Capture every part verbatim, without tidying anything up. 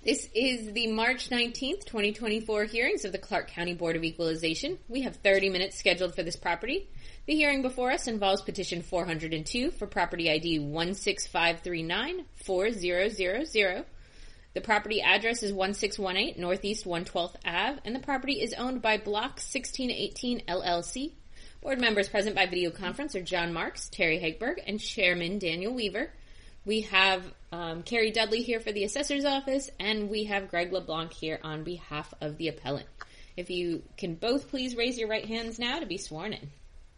This is the March nineteenth, twenty twenty-four hearings of the Clark County Board of Equalization. We have thirty minutes scheduled for this property. The hearing before us involves petition four hundred two for property I D one six five three nine four zero zero zero. The property address is one six one eight Northeast one twelfth Avenue, and the property is owned by Block sixteen eighteen L L C. Board members present by video conference are John Marks, Terry Hegberg, and Chairman Daniel Weaver. We have um, Carrie Dudley here for the assessor's office, and we have Greg LeBlanc here on behalf of the appellant. If you can both please raise your right hands now to be sworn in.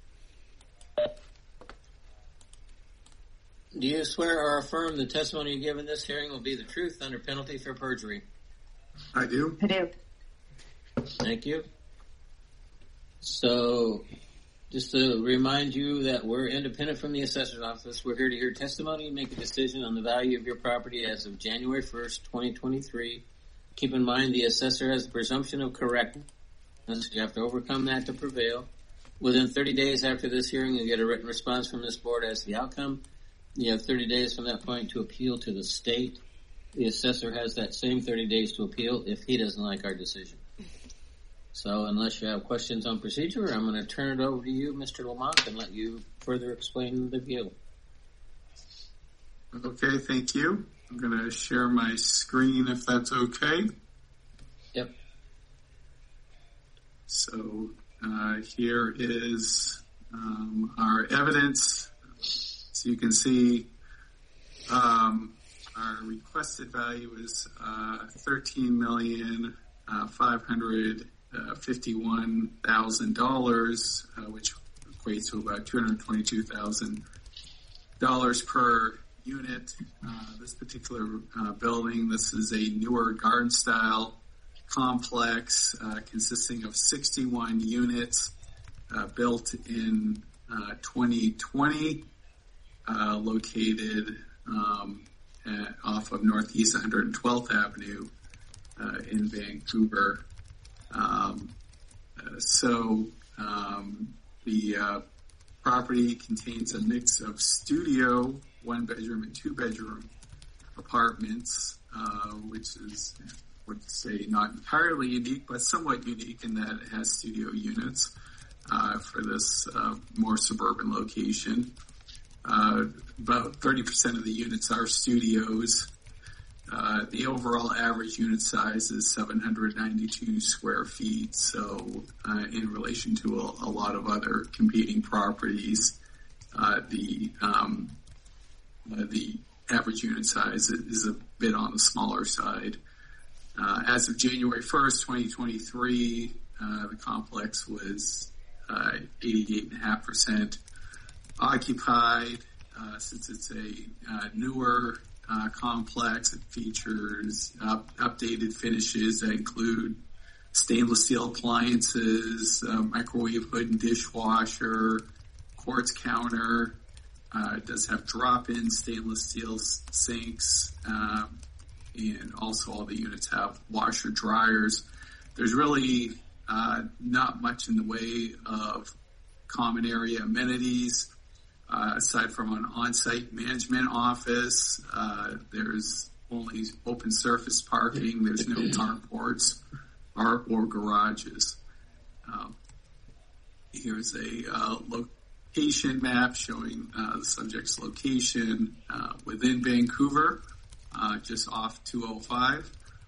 Do you swear or affirm the testimony you give in this hearing will be the truth under penalty for perjury? I do. I do. Thank you. So, just to remind you that we're independent from the assessor's office. We're here to hear testimony and make a decision on the value of your property as of January first, twenty twenty-three. Keep in mind the assessor has the presumption of correctness. You have to overcome that to prevail. Within thirty days after this hearing, you'll get a written response from this board as to the outcome. You have thirty days from that point to appeal to the state. The assessor has that same thirty days to appeal if he doesn't like our decision. So unless you have questions on procedure, I'm going to turn it over to you, Mister Lamont, and let you further explain the appeal. Okay, thank you. I'm going to share my screen if that's okay. Yep. So uh, here is um, our evidence. So you can see um, our requested value is uh, thirteen million five hundred fifty-one thousand dollars, uh, which equates to about two hundred twenty-two thousand dollars per unit. Uh, this particular uh, building, this is a newer garden-style complex uh, consisting of sixty-one units uh, built in uh, twenty twenty. Uh, located um, at, off of Northeast one hundred twelfth Avenue uh, in Vancouver. Um, uh, so um, the uh, property contains a mix of studio, one-bedroom and two-bedroom apartments, uh, which is, I would say, not entirely unique, but somewhat unique in that it has studio units uh, for this uh, more suburban location. Uh, about thirty percent of the units are studios. Uh, the overall average unit size is seven hundred ninety-two square feet. So, uh, in relation to a, a lot of other competing properties, uh, the um, uh, the average unit size is a bit on the smaller side. Uh, as of January first, twenty twenty-three, uh, the complex was uh, eighty-eight point five percent occupied. Uh, since it's a uh, newer uh, complex, it features up, updated finishes that include stainless steel appliances, uh, microwave hood and dishwasher, quartz counter. Uh, it does have drop-in stainless steel sinks, um, and also all the units have washer dryers. There's really uh, not much in the way of common area amenities. Uh, aside from an on-site management office, uh, there's only open surface parking. There's no carports or, or garages. Um, here's a uh, location map showing uh, the subject's location uh, within Vancouver, uh, just off two oh five.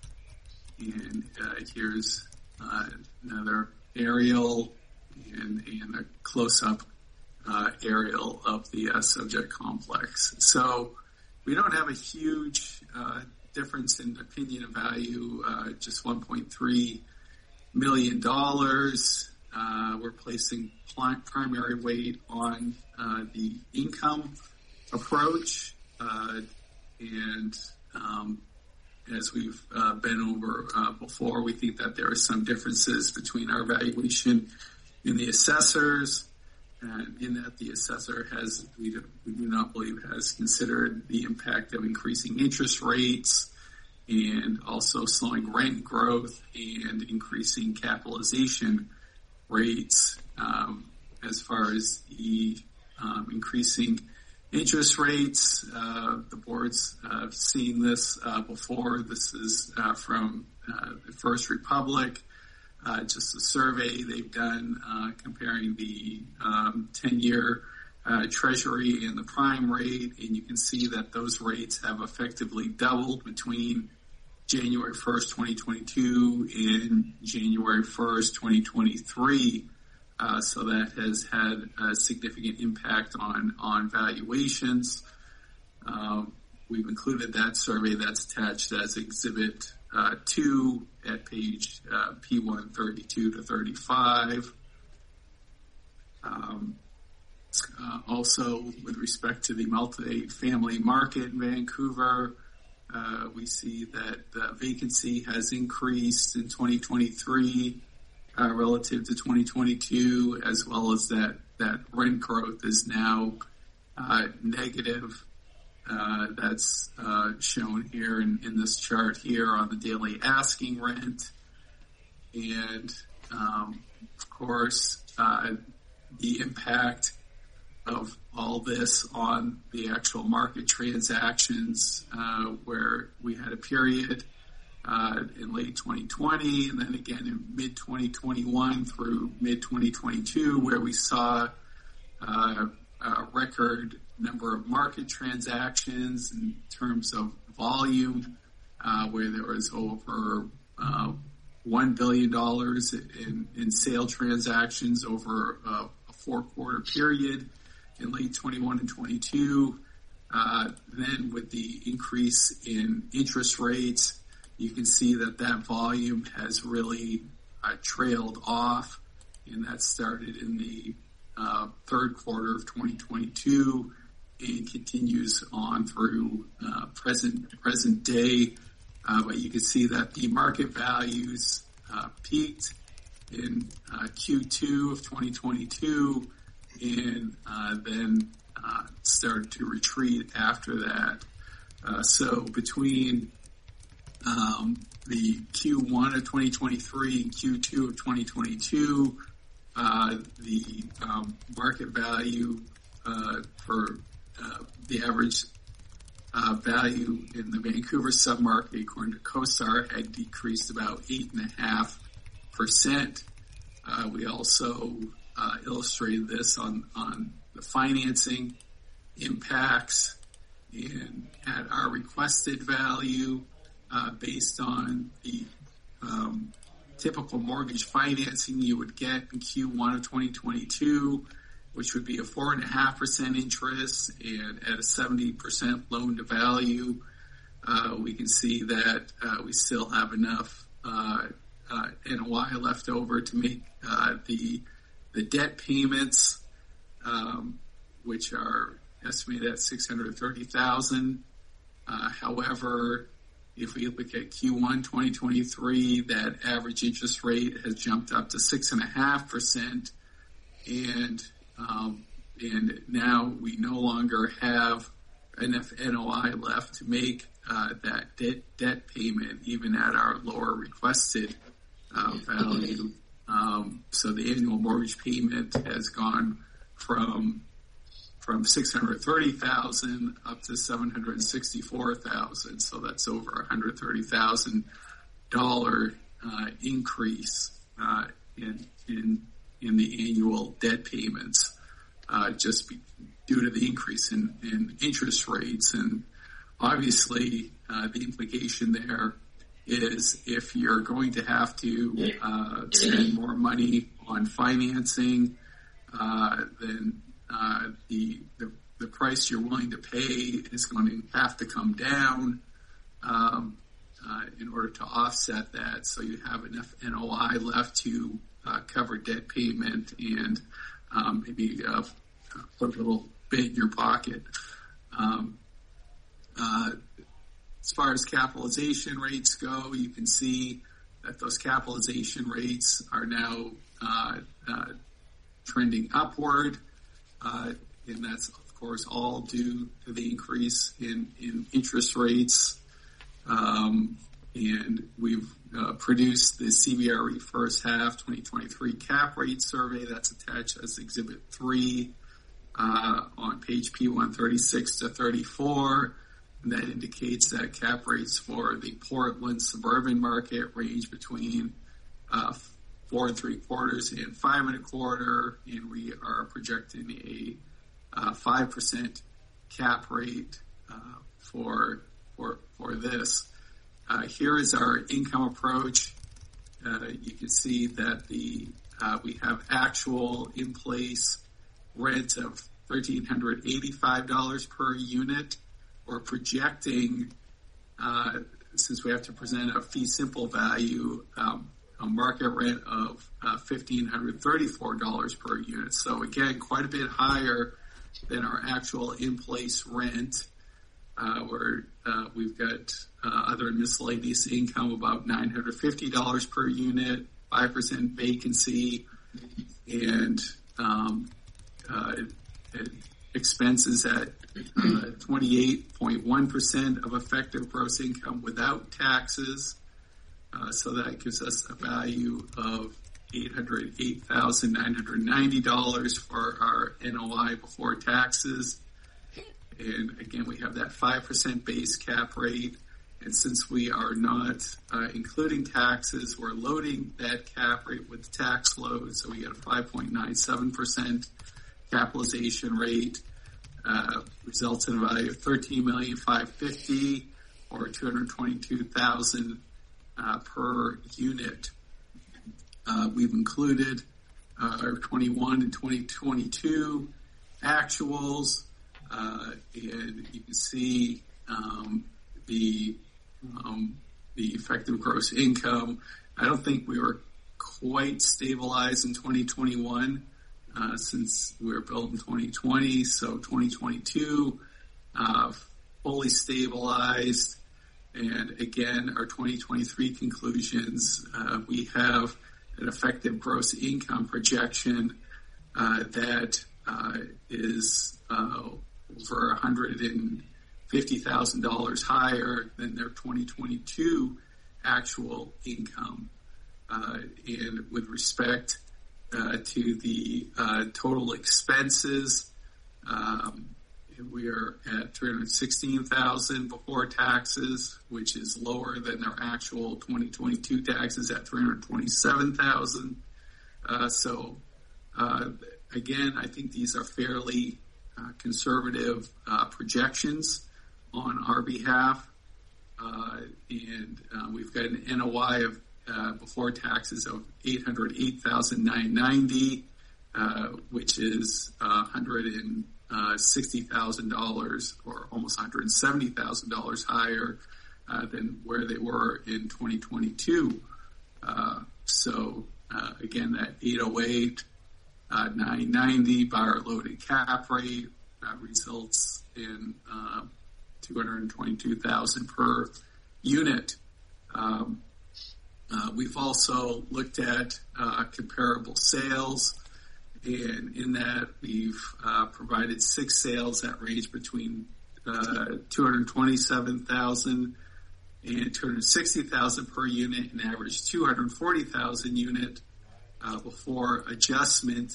And uh, here's uh, another aerial and, and a close-up Uh, aerial of the uh, subject complex. So we don't have a huge uh, difference in opinion of value, uh, just one point three million dollars. Uh, we're placing pl- primary weight on uh, the income approach. Uh, and um, as we've uh, been over uh, before, we think that there are some differences between our valuation and the assessors. And in that the assessor has, we do, we do not believe has considered the impact of increasing interest rates and also slowing rent growth and increasing capitalization rates, um, as far as the um, increasing interest rates, uh, the board's uh, seen this uh, before. This is uh, from uh, the First Republic, uh, just a survey they've done uh, comparing the um, ten-year uh, Treasury and the prime rate, and you can see that those rates have effectively doubled between January first, twenty twenty-two and January first, twenty twenty-three. Uh, so that has had a significant impact on, on valuations. Uh, we've included that survey that's attached as Exhibit uh, two at page uh, P one thirty-two to thirty-five. Um, uh, also, with respect to the multi-family market in Vancouver, uh, we see that the vacancy has increased in twenty twenty-three uh, relative to twenty twenty-two, as well as that, that rent growth is now uh, negative. Uh, that's uh, shown here in, in this chart here on the daily asking rent. And, um, of course, uh, the impact of all this on the actual market transactions, uh, where we had a period uh, in late twenty twenty and then again in mid twenty twenty-one through mid twenty twenty-two, where we saw uh, a record number of market transactions in terms of volume, uh, where there was over uh, one billion dollars in, in sale transactions over a, a four-quarter period in late twenty-one and twenty-two. Uh, then with the increase in interest rates, you can see that that volume has really uh, trailed off, and that started in the uh, third quarter of twenty twenty-two and continues on through uh, present present day. Uh, but you can see that the market values uh, peaked in uh, Q two of twenty twenty-two and uh, then uh, started to retreat after that. Uh, so between um, the Q one of twenty twenty-three and Q two of twenty twenty-two, uh, the um, market value uh, for uh, the average uh, value in the Vancouver submarket, according to CoStar, had decreased about eight and a half percent. Uh, we also uh, illustrated this on, on the financing impacts, and at our requested value, uh, based on the um, typical mortgage financing you would get in Q one of twenty twenty-two, which would be a four and a half percent interest and at a seventy percent loan to value, uh, we can see that uh, we still have enough uh, uh, N O I left over to make uh, the the debt payments, um, which are estimated at six hundred thirty thousand dollars. Uh, however, if we look at Q one twenty twenty-three, that average interest rate has jumped up to six and a half percent, and um, and now we no longer have enough N O I left to make uh, that debt debt payment, even at our lower requested uh, value. Um, so the annual mortgage payment has gone from from six hundred thirty thousand dollars up to seven hundred sixty-four thousand dollars. So that's over a one hundred thirty thousand dollars uh, increase uh, in in in the annual debt payments, uh, just be, due to the increase in, in interest rates. And obviously, uh, the implication there is if you're going to have to uh, spend more money on financing, uh, then uh, the, the the price you're willing to pay is going to have to come down um, uh, in order to offset that, so you have enough N O I left to uh, cover debt payment and um, maybe uh, put a little bit in your pocket. Um, uh, As far as capitalization rates go, you can see that those capitalization rates are now uh, uh, trending upward, uh, and that's, of course, all due to the increase in, in interest rates. Um, and we've uh, produced the C B R E first half twenty twenty-three cap rate survey that's attached as Exhibit three uh, on page P one thirty-six to thirty-four. And that indicates that cap rates for the Portland suburban market range between uh, four and three quarters and five and a quarter, and we are projecting a uh, five percent cap rate uh, for for for this. Uh, here is our income approach. Uh, you can see that the uh, we have actual in place rent of one thousand three hundred eighty-five dollars per unit. We're projecting, uh, since we have to present a fee simple value, um, a market rent of uh, one thousand five hundred thirty-four dollars per unit. So again, quite a bit higher than our actual in-place rent. Uh, where uh, we've got uh, other miscellaneous income about nine hundred fifty dollars per unit, five percent vacancy, and um, uh, expenses at uh, twenty-eight point one percent of effective gross income without taxes. Uh, so that gives us a value of eight hundred eight thousand nine hundred ninety dollars for our N O I before taxes. And again, we have that five percent base cap rate. And since we are not uh, including taxes, we're loading that cap rate with tax load. So we get a five point nine seven percent capitalization rate, uh, results in a value of thirteen million five hundred fifty thousand dollars or two hundred twenty-two thousand dollars uh, per unit. Uh, we've included uh, our twenty-one and twenty twenty-two actuals. Uh, and you can see um, the um, the effective gross income. I don't think we were quite stabilized in twenty twenty-one uh, since we were built in twenty twenty. So twenty twenty-two uh, fully stabilized. And again, our twenty twenty-three conclusions, uh, we have an effective gross income projection uh, that uh, is uh, over one hundred fifty thousand dollars higher than their twenty twenty-two actual income. Uh, and with respect uh, to the uh, total expenses, um, we are at three hundred sixteen thousand dollars before taxes, which is lower than their actual twenty twenty-two taxes at three hundred twenty-seven thousand dollars. Uh, so, uh, again, I think these are fairly Uh, conservative uh, projections on our behalf, uh, and uh, we've got an N O I of uh, before taxes of eight hundred eight thousand nine hundred ninety dollars, uh, which is uh, one hundred sixty thousand dollars or almost one hundred seventy thousand dollars higher uh, than where they were in twenty twenty-two. Uh, so uh, again, that eight oh eight. Uh, nine ninety buyer loaded cap rate uh, results in uh, two hundred twenty-two thousand per unit. Um, uh, we've also looked at uh, comparable sales, and in that we've uh, provided six sales that range between uh, two hundred twenty-seven thousand and two hundred sixty thousand per unit, and average two hundred forty thousand unit. Uh, before adjustment,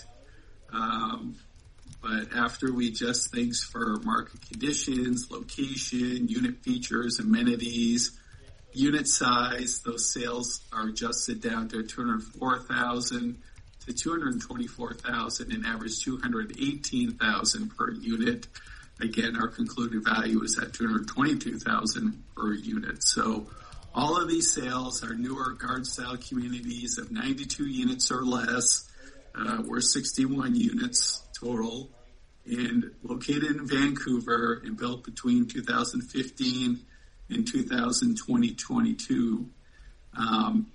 um, but after we adjust things for market conditions, location, unit features, amenities, unit size, those sales are adjusted down to two hundred four thousand to two hundred twenty-four thousand and average two hundred eighteen thousand per unit. Again, our concluded value is at two hundred twenty-two thousand per unit. So all of these sales are newer garden-style communities of ninety-two units or less. Uh, we're sixty-one units total, and located in Vancouver and built between two thousand fifteen and two thousand twenty-two. Um,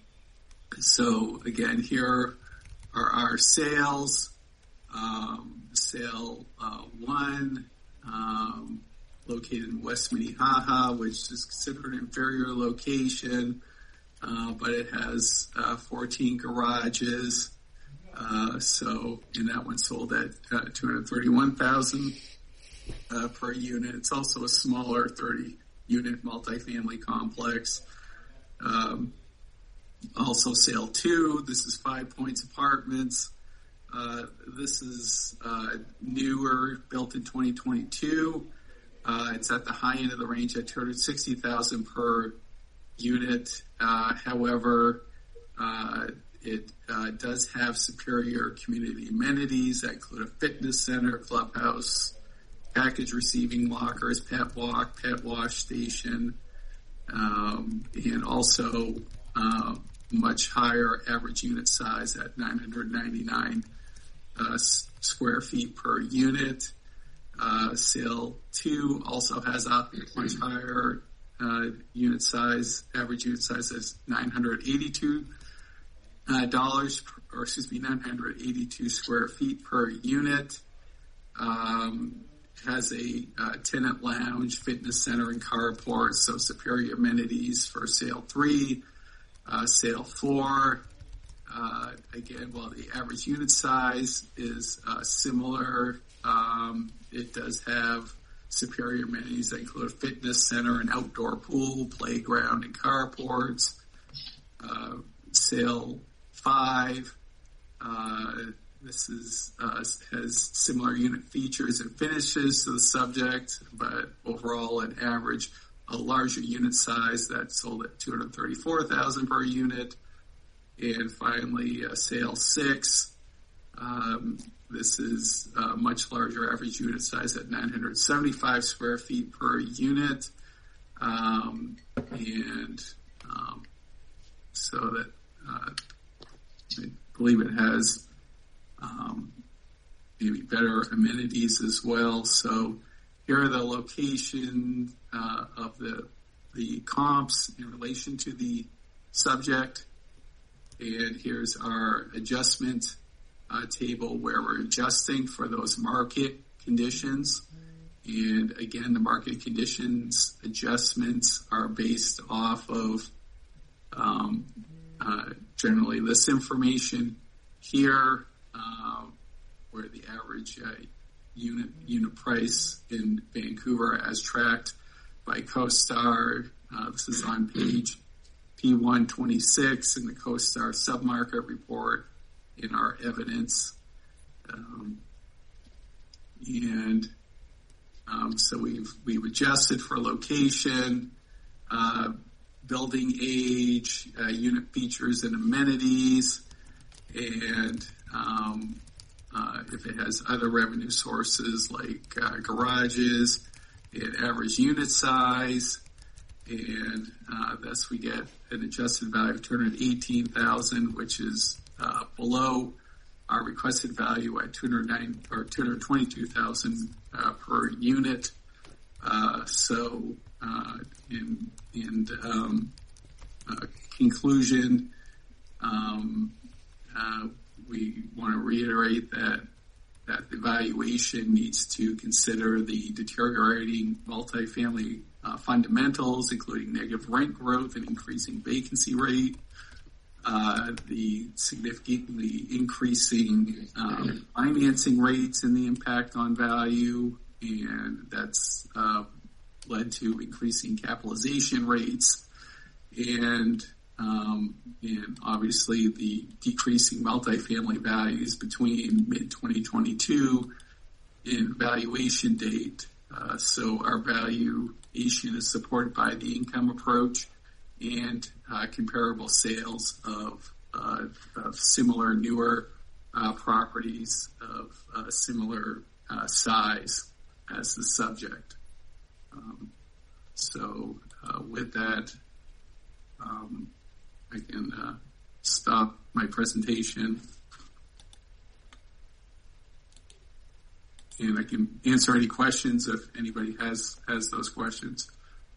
so again, here are our sales. Um, sale uh, one. Um, located in West Minnehaha, which is considered an inferior location, uh, but it has uh, fourteen garages. Uh, so, and that one sold at uh, two hundred thirty-one thousand dollars uh, per unit. It's also a smaller thirty-unit multifamily complex. Um, also, sale two. This is Five Points Apartments. Uh, this is uh, newer, built in twenty twenty-two. Uh, it's at the high end of the range at two hundred sixty thousand dollars per unit. Uh, however, uh, it uh, does have superior community amenities that include a fitness center, clubhouse, package receiving lockers, pet walk, pet wash station, um, and also uh, much higher average unit size at nine hundred ninety-nine uh, s- square feet per unit. Uh, Sale two also has a much higher uh, unit size. Average unit size is nine hundred eighty-two uh, dollars, or excuse me, nine hundred eighty-two square feet per unit. Um, has a uh, tenant lounge, fitness center, and carport, so superior amenities for Sale three. Uh, Sale four, uh, again, while the average unit size is uh, similar, um, it does have superior amenities that include a fitness center, an outdoor pool, playground, and carports. Uh, Sale five, uh, this is uh, has similar unit features and finishes to the subject, but overall, an average, a larger unit size that sold at two hundred thirty-four thousand dollars per unit. And finally, uh, Sale six. Um, this is a much larger average unit size at nine hundred seventy-five square feet per unit. Um, and um, so that uh, I believe it has um, maybe better amenities as well. So here are the location uh, of the the comps in relation to the subject. And here's our adjustment uh, table where we're adjusting for those market conditions. And again, the market conditions adjustments are based off of um, uh, generally this information here, uh, where the average uh, unit unit price in Vancouver as tracked by CoStar. Uh, this is on page P one twenty-six in the CoStar submarket report in our evidence. Um, and um, so we've we've adjusted for location, uh, building age, uh, unit features and amenities, and um, uh, if it has other revenue sources like uh, garages, and average unit size, and uh, thus we get an adjusted value of two hundred eighteen thousand dollars, which is uh, below our requested value at two hundred nine or two hundred twenty-two thousand dollars uh, per unit. Uh, so, uh, in in um, uh, conclusion, um, uh, we want to reiterate that that the valuation needs to consider the deteriorating multifamily uh, fundamentals, including negative rent growth and increasing vacancy rate, uh, the significantly increasing um, financing rates and the impact on value, and that's uh, led to increasing capitalization rates, and Um, and obviously the decreasing multifamily values between mid twenty twenty-two and valuation date. Uh, so our valuation is supported by the income approach and uh, comparable sales of, uh, of similar newer uh, properties of uh, similar uh, size as the subject. Um, so uh, with that, um, I can uh, stop my presentation, and I can answer any questions if anybody has has those questions.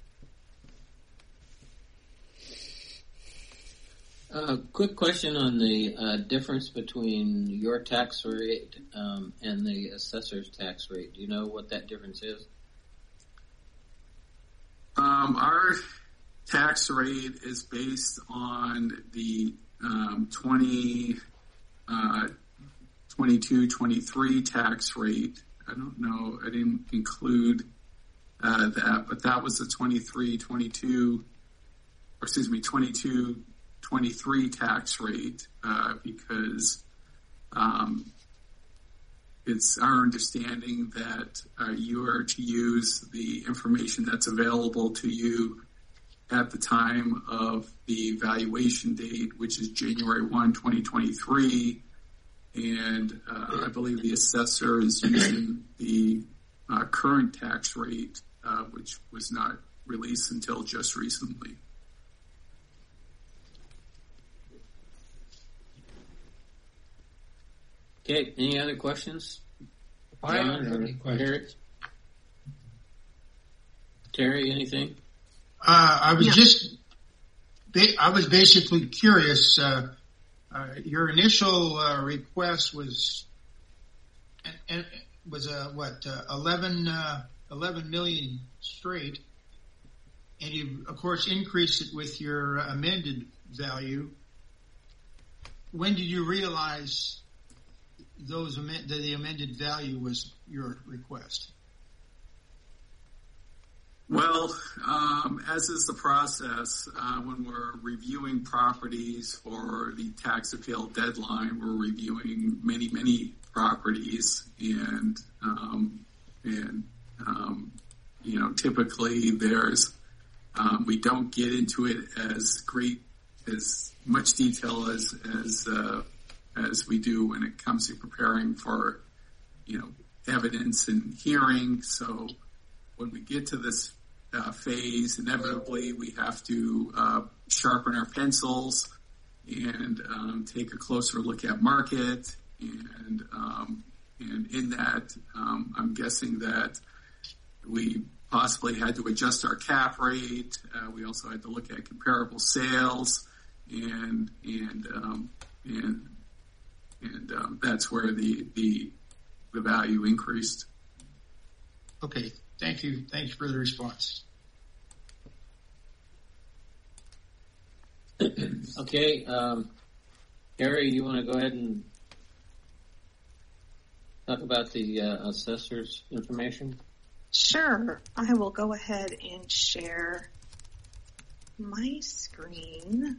Uh, quick question on the uh, difference between your tax rate um, and the assessor's tax rate. Do you know what that difference is? Um, our tax rate is based on the um, twenty, uh, twenty-two, twenty-three tax rate. I don't know, I didn't include uh, that, but that was the twenty-three, twenty-two, or excuse me, twenty-two, twenty-three tax rate uh, because um, it's our understanding that uh, you are to use the information that's available to you at the time of the valuation date, which is January first, twenty twenty-three. And uh, I believe the assessor is using the uh, current tax rate, uh, which was not released until just recently. Okay, any other questions? I don't have any questions. Terry, anything? Uh, I was Yeah. just, ba- I was basically curious. Uh, uh, your initial uh, request was, and, and was uh, what uh, eleven, uh, eleven million straight, and you of course increased it with your amended value. When did you realize those amend- that the amended value was your request? Well, um, as is the process, uh, when we're reviewing properties for the tax appeal deadline, we're reviewing many, many properties, and um, and um, you know, typically there's um, we don't get into it as great as much detail as as uh, as we do when it comes to preparing for, you know, evidence and hearing. So when we get to this uh, phase, inevitably we have to uh, sharpen our pencils and um, take a closer look at market. And um, and in that, um, I'm guessing that we possibly had to adjust our cap rate. Uh, we also had to look at comparable sales, and and um, and and um, that's where the the the value increased. Okay, thank you. Thanks for the response. Okay, um, Gary, you want to go ahead and talk about the uh, assessor's information? Sure. I will go ahead and share my screen.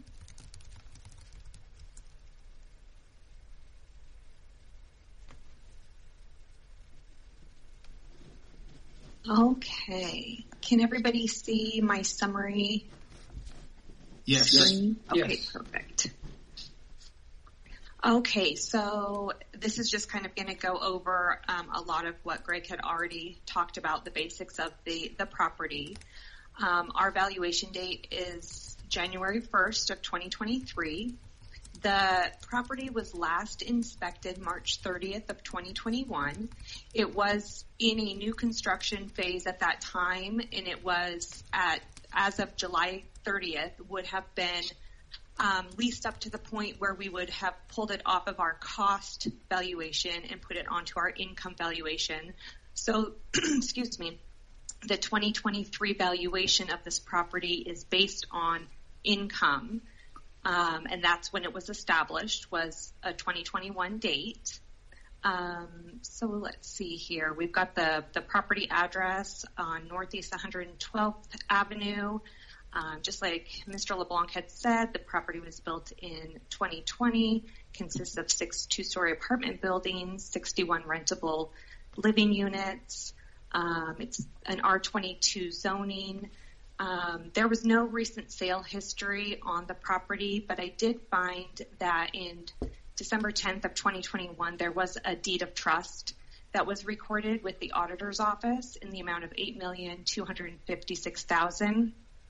Okay. Can everybody see my summary Yes. screen? Yes. Okay, Yes. perfect. Okay, so this is just kind of going to go over um, a lot of what Greg had already talked about, the basics of the, the property. Um, our valuation date is January first of twenty twenty-three. The property was last inspected March thirtieth of twenty twenty-one. It was in a new construction phase at that time, and it was at, as of July thirtieth, would have been um, leased up to the point where we would have pulled it off of our cost valuation and put it onto our income valuation. So, excuse me, the twenty twenty-three valuation of this property is based on income. Um, and that's when it was established, was a twenty twenty-one date. Um, so let's see here. We've got the, the property address on Northeast one hundred twelfth Avenue. Um, just like Mister LeBlanc had said, the property was built in twenty twenty, consists of six two-story apartment buildings, sixty-one rentable living units. Um, it's an R twenty-two zoning. Um, there was no recent sale history on the property, but I did find that in December tenth of twenty twenty-one, there was a deed of trust that was recorded with the auditor's office in the amount of eight million two hundred fifty-six thousand dollars.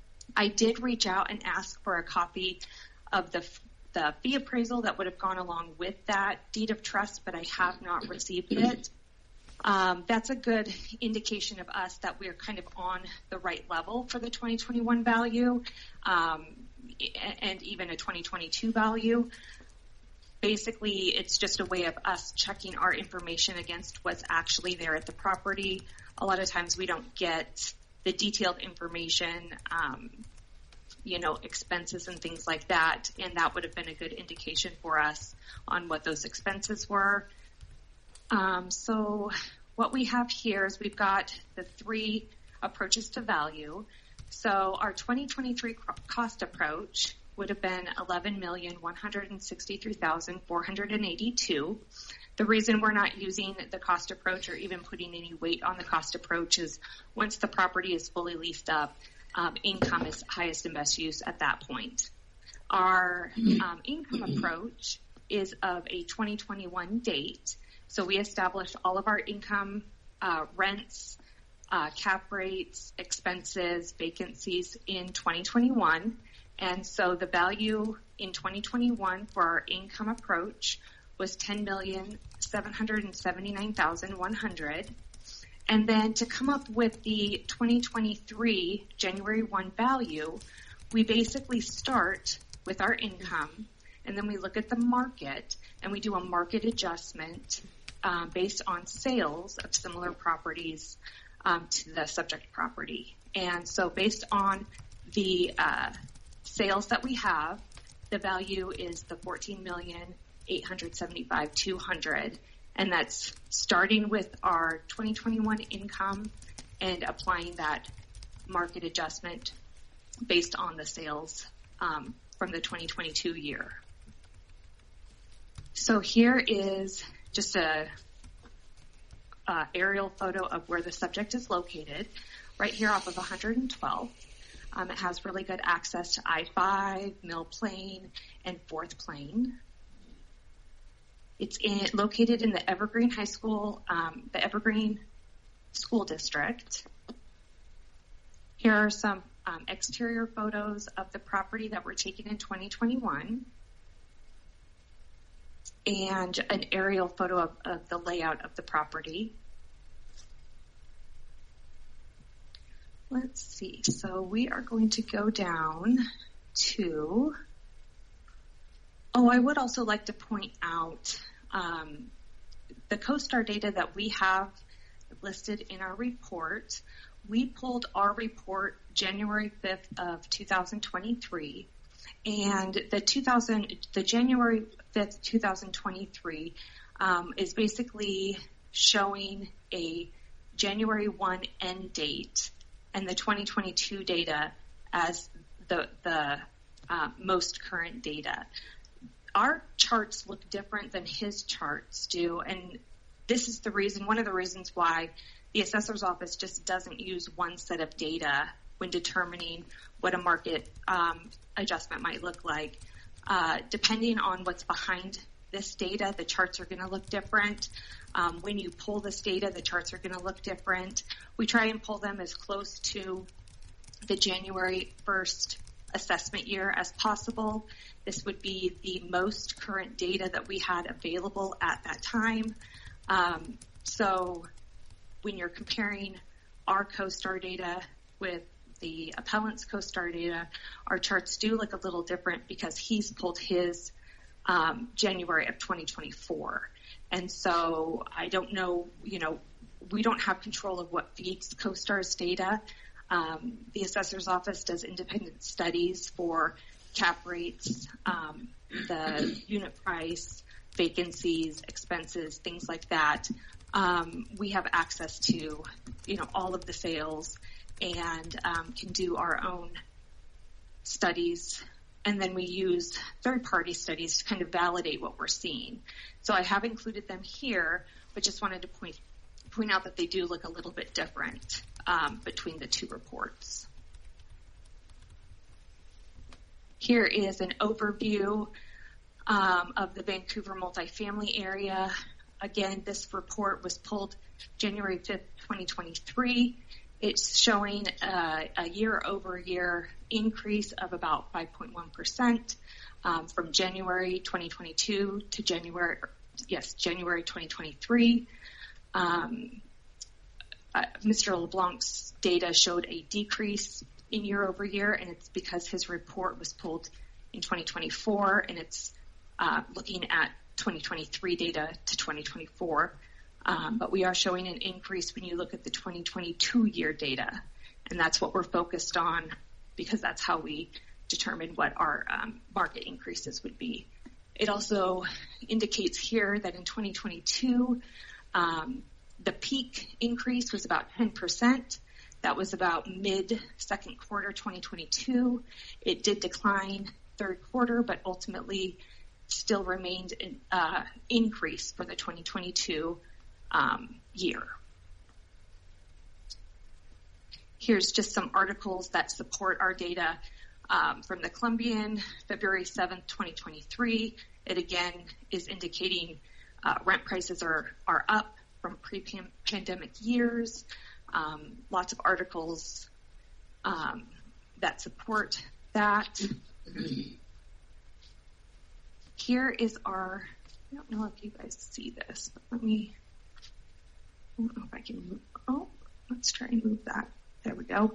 I did reach out and ask for a copy of the the fee appraisal that would have gone along with that deed of trust, but I have not received it. Um, that's a good indication of us that we're kind of on the right level for the twenty twenty-one value, um, and even a twenty twenty-two value. Basically, it's just a way of us checking our information against what's actually there at the property. A lot of times we don't get the detailed information, um, you know, expenses and things like that, and that would have been a good indication for us on what those expenses were. Um, so what we have here is we've got the three approaches to value. So our twenty twenty-three cost approach would have been eleven million one hundred sixty-three thousand four hundred eighty-two. The reason we're not using the cost approach or even putting any weight on the cost approach is once the property is fully leased up, um, income is highest and best use at that point. Our um, income approach is of a twenty twenty-one date. So we established all of our income, uh, rents, uh, cap rates, expenses, vacancies in twenty twenty-one. And so the value in twenty twenty-one for our income approach was ten million seven hundred seventy-nine thousand one hundred. And then to come up with the twenty twenty-three January first value, we basically start with our income, and then we look at the market, and we do a market adjustment um, based on sales of similar properties um, to the subject property. And so based on the uh, sales that we have, the value is the fourteen million eight hundred seventy-five thousand two hundred, and that's starting with our twenty twenty-one income and applying that market adjustment based on the sales um, from the twenty twenty-two year. So here is just a, a aerial photo of where the subject is located, right here off of one hundred twelve. Um, it has really good access to I five, Mill Plain, and Fourth Plain. It's in, located in the Evergreen High School, um, the Evergreen School District. Here are some um, exterior photos of the property that were taken in twenty twenty-one, and an aerial photo of, of the layout of the property. Let's see. So we are going to go down to, oh, I would also like to point out um, the CoStar data that we have listed in our report. We pulled our report January fifth of two thousand twenty-three, and the two thousand, the January fifth, two thousand twenty-three um, is basically showing a January first end date, and the twenty twenty-two data as the the uh, most current data. Our charts look different than his charts do, and this is the reason, one of the reasons why the assessor's office just doesn't use one set of data when determining what a market um, adjustment might look like. Uh, depending on what's behind this data, the charts are going to look different. Um, when you pull this data, the charts are going to look different. We try and pull them as close to the January first assessment year as possible. This would be the most current data that we had available at that time. Um, so when you're comparing our CoStar data with the appellant's CoStar data, our charts do look a little different because he's pulled his um, January of twenty twenty-four. And so I don't know, you know, we don't have control of what feeds CoStar's data. Um, the assessor's office does independent studies for cap rates, um, the unit price, vacancies, expenses, things like that. Um, we have access to, you know, all of the sales and um, can do our own studies. And then we use third-party studies to kind of validate what we're seeing. So I have included them here, but just wanted to point point out that they do look a little bit different um, between the two reports. Here is an overview um, of the Vancouver multifamily area. Again, this report was pulled January fifth, twenty twenty-three. It's showing uh, a year-over-year increase of about five point one percent um, from January twenty twenty-two to January, yes, January twenty twenty-three. Um, uh, Mister LeBlanc's data showed a decrease in year-over-year, and it's because his report was pulled in twenty twenty-four, and it's uh, looking at twenty twenty-three data to twenty twenty-four. Um, but we are showing an increase when you look at the twenty twenty-two year data, and that's what we're focused on because that's how we determine what our um, market increases would be. It also indicates here that in twenty twenty-two, um, the peak increase was about ten percent. That was about mid-second quarter twenty twenty-two. It did decline third quarter, but ultimately still remained an uh, increase for the twenty twenty-two um, year. Here's just some articles that support our data um, from the Columbian, February seventh, twenty twenty-three. It again is indicating uh, rent prices are, are up from pre-pandemic years. Um, lots of articles um, that support that. Here is our, I don't know if you guys see this, but let me, I don't know if I can move, oh, let's try and move that. There we go.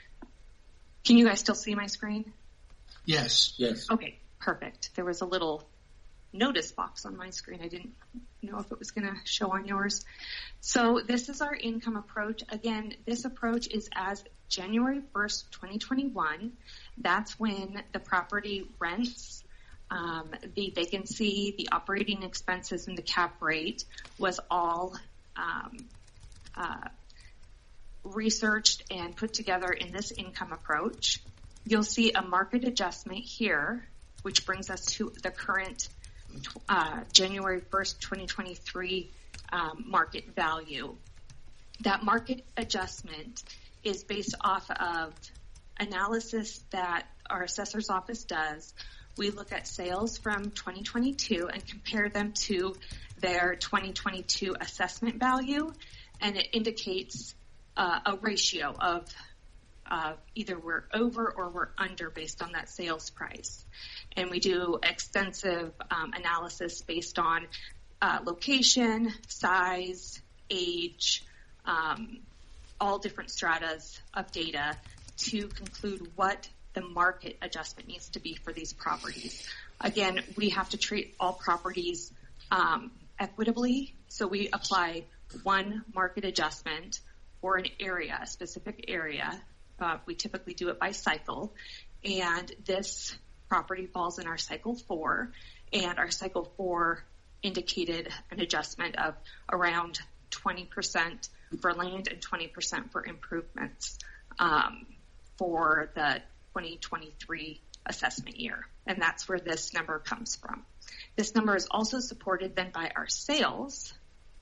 Can you guys still see my screen? Yes. Yes. Okay, perfect. There was a little notice box on my screen. I didn't know if it was going to show on yours. So this is our income approach. Again, this approach is as January first, twenty twenty-one. That's when the property rents, um, the vacancy, the operating expenses, and the cap rate was all um, uh, researched and put together in this income approach. You'll see a market adjustment here, which brings us to the current uh, January first, twenty twenty-three um, market value. That market adjustment is based off of analysis that our assessor's office does. We look at sales from twenty twenty-two and compare them to their twenty twenty-two assessment value, and it indicates uh, a ratio of uh, either we're over or we're under based on that sales price. And we do extensive um, analysis based on uh, location, size, age, um, all different stratas of data to conclude what the market adjustment needs to be for these properties. Again, we have to treat all properties um, equitably, so we apply one market adjustment for an area, a specific area. Uh, we typically do it by cycle, and this property falls in our cycle four, and our cycle four indicated an adjustment of around twenty percent for land and twenty percent for improvements um, for the twenty twenty-three assessment year. And that's where this number comes from. This number is also supported then by our sales.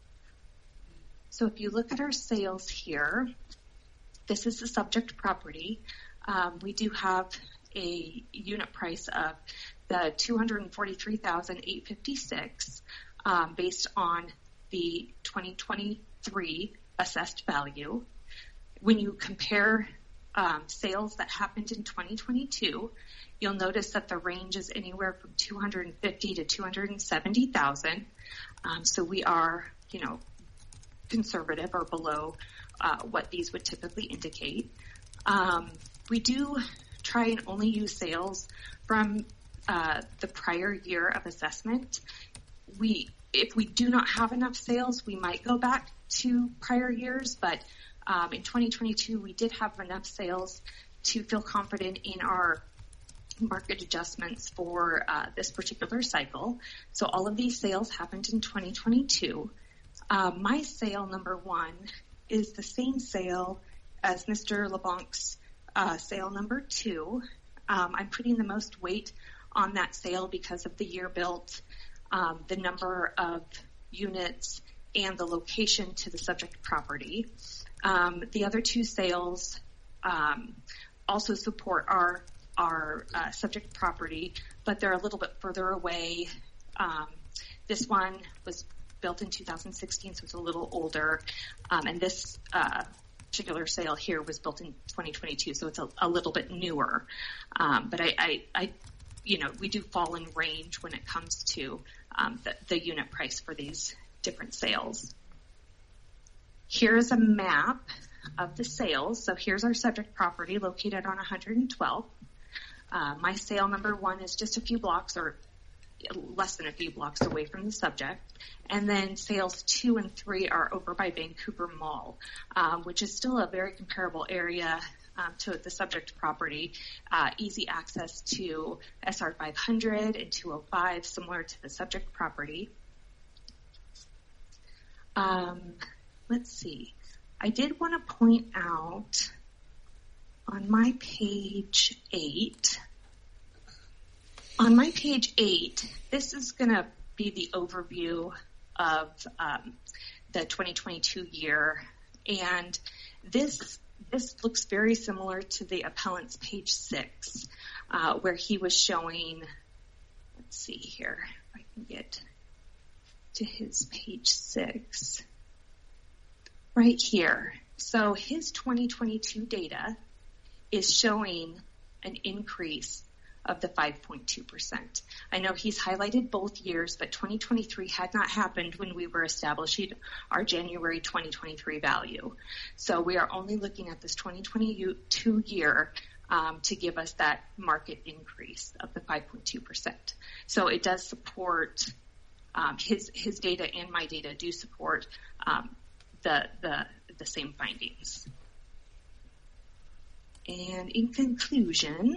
So if you look at our sales here, this is the subject property. Um, we do have a unit price of the two hundred forty-three thousand eight hundred fifty-six um, based on the twenty twenty-three assessed value. When you compare um, sales that happened in twenty twenty-two, you'll notice that the range is anywhere from two hundred fifty to two hundred seventy thousand. Um, so we are, you know, conservative or below uh, what these would typically indicate. Um, we do try and only use sales from uh, the prior year of assessment. We, if we do not have enough sales, we might go back to prior years, but um, in twenty twenty-two, we did have enough sales to feel confident in our market adjustments for uh, this particular cycle. So all of these sales happened in twenty twenty-two. Uh, my sale number one is the same sale as Mister LeBlanc's uh, sale number two. Um, I'm putting the most weight on that sale because of the year built, um, the number of units, and the location to the subject property. Um, the other two sales um, also support our our uh, subject property, but they're a little bit further away. Um, this one was built in two thousand sixteen, so it's a little older, um, and this uh, particular sale here was built in twenty twenty-two, so it's a, a little bit newer. Um, but I, I, I, you know, we do fall in range when it comes to um, the, the unit price for these different sales. Here's a map of the sales. So here's our subject property located on one hundred twelve. Uh, my sale number one is just a few blocks or less than a few blocks away from the subject. And then sales two and three are over by Vancouver Mall, um, which is still a very comparable area um, to the subject property. Uh, easy access to S R five hundred and two oh five, similar to the subject property. Um, let's see. I did want to point out on my page eight, on my page eight, this is going to be the overview of um, the twenty twenty-two year, and this this looks very similar to the appellant's page six, uh, where he was showing. Let's see here if I can get to his page six. Right here. So his twenty twenty-two data is showing an increase of the five point two percent. I know he's highlighted both years, but twenty twenty-three had not happened when we were establishing our January twenty twenty-three value. So we are only looking at this twenty twenty-two year um, to give us that market increase of the five point two percent. So it does support um, his his data and my data do support um, the the the same findings. And in conclusion,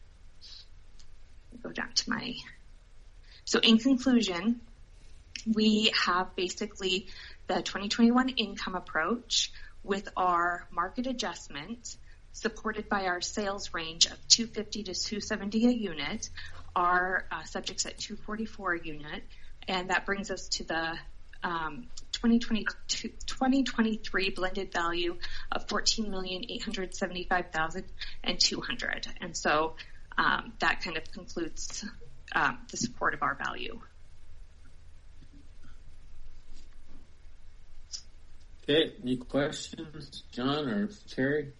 go down to my, so in conclusion, we have basically the twenty twenty-one income approach with our market adjustment supported by our sales range of two fifty to two seventy a unit, our uh, subjects at two forty-four a unit, and that brings us to the um, twenty twenty-two, twenty twenty-three blended value of fourteen million eight hundred seventy-five thousand two hundred. And so um, that kind of concludes um, the support of our value. Okay, any questions, John or Terry?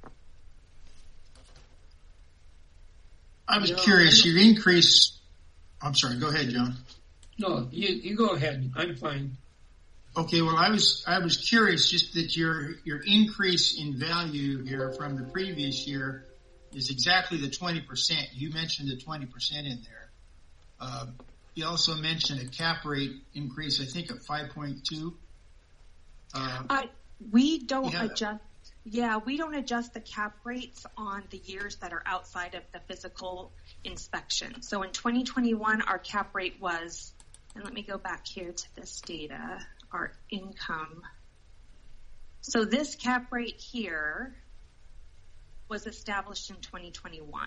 I was No, curious, your increase, I'm sorry, go ahead, John. No, you, you go ahead. I'm fine. Okay, well, I was I was curious just that your your increase in value here from the previous year is exactly the twenty percent. You mentioned the twenty percent in there. Uh, you also mentioned a cap rate increase, I think, of five point two. Uh, uh, we don't yeah. adjust. Yeah, we don't adjust the cap rates on the years that are outside of the physical inspection. So in twenty twenty-one, our cap rate was, and let me go back here to this data, our income. So this cap rate here was established in twenty twenty-one.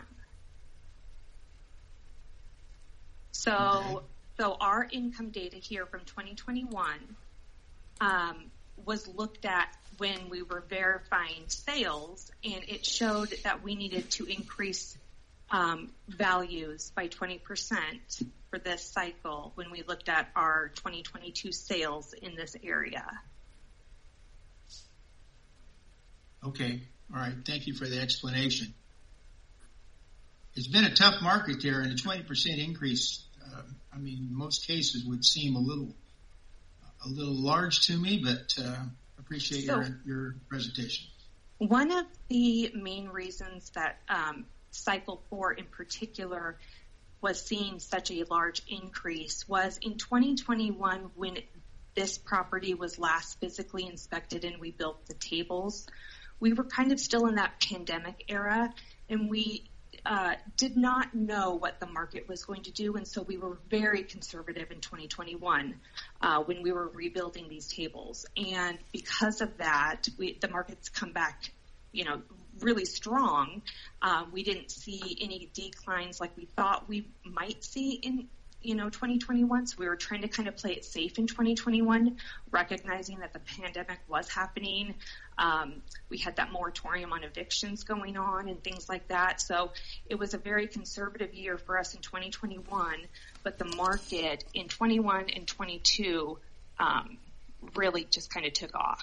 So, okay. so our income data here from twenty twenty-one um, was looked at when we were verifying sales, and it showed that we needed to increase um, values by twenty percent for this cycle when we looked at our twenty twenty-two sales in this area. Okay. All right. Thank you for the explanation. It's been a tough market there, and a twenty percent increase, uh, I mean, in most cases would seem a little a little large to me, but uh, appreciate So, your, your presentation. One of the main reasons that um, cycle four in particular was seeing such a large increase was in twenty twenty-one when this property was last physically inspected and we built the tables. We were kind of still in that pandemic era, and we uh, did not know what the market was going to do, and so we were very conservative in twenty twenty-one uh, when we were rebuilding these tables. And because of that, we, the market's come back, you know, really strong. Um, we didn't see any declines like we thought we might see in, you know, twenty twenty-one. So we were trying to kind of play it safe in twenty twenty-one, recognizing that the pandemic was happening. Um, we had that moratorium on evictions going on and things like that. So it was a very conservative year for us in twenty twenty-one, but the market in twenty-one and twenty-two um, really just kind of took off.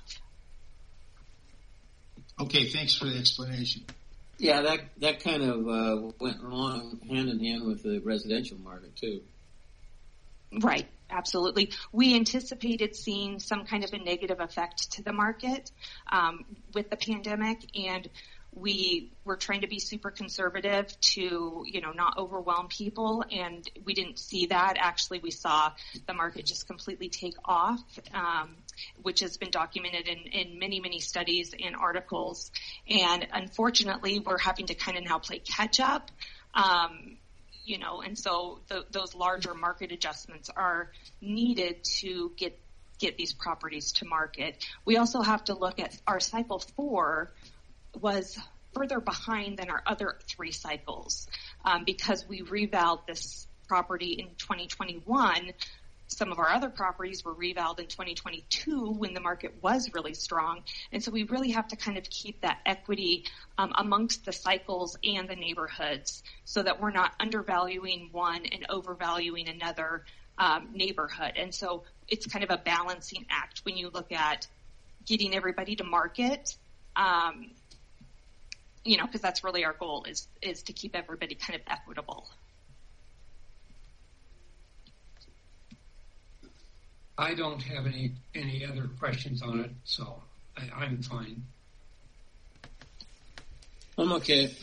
Okay, thanks for the explanation. Yeah, that that kind of uh, went along hand in hand with the residential market too. Right, absolutely. We anticipated seeing some kind of a negative effect to the market um, with the pandemic, and we were trying to be super conservative to, you know, not overwhelm people, and we didn't see that. Actually, we saw the market just completely take off, um, which has been documented in, in many, many studies and articles. And unfortunately, we're having to kind of now play catch up. Um, You know, and so the, those larger market adjustments are needed to get get these properties to market. We also have to look at our cycle four was further behind than our other three cycles um, because we revaled this property in twenty twenty-one. Some of our other properties were revaled in twenty twenty-two when the market was really strong. And so we really have to kind of keep that equity um, amongst the cycles and the neighborhoods so that we're not undervaluing one and overvaluing another um, neighborhood. And so it's kind of a balancing act when you look at getting everybody to market, um, you know, because that's really our goal is, is to keep everybody kind of equitable. I don't have any, any other questions on it, so I, I'm fine. I'm okay.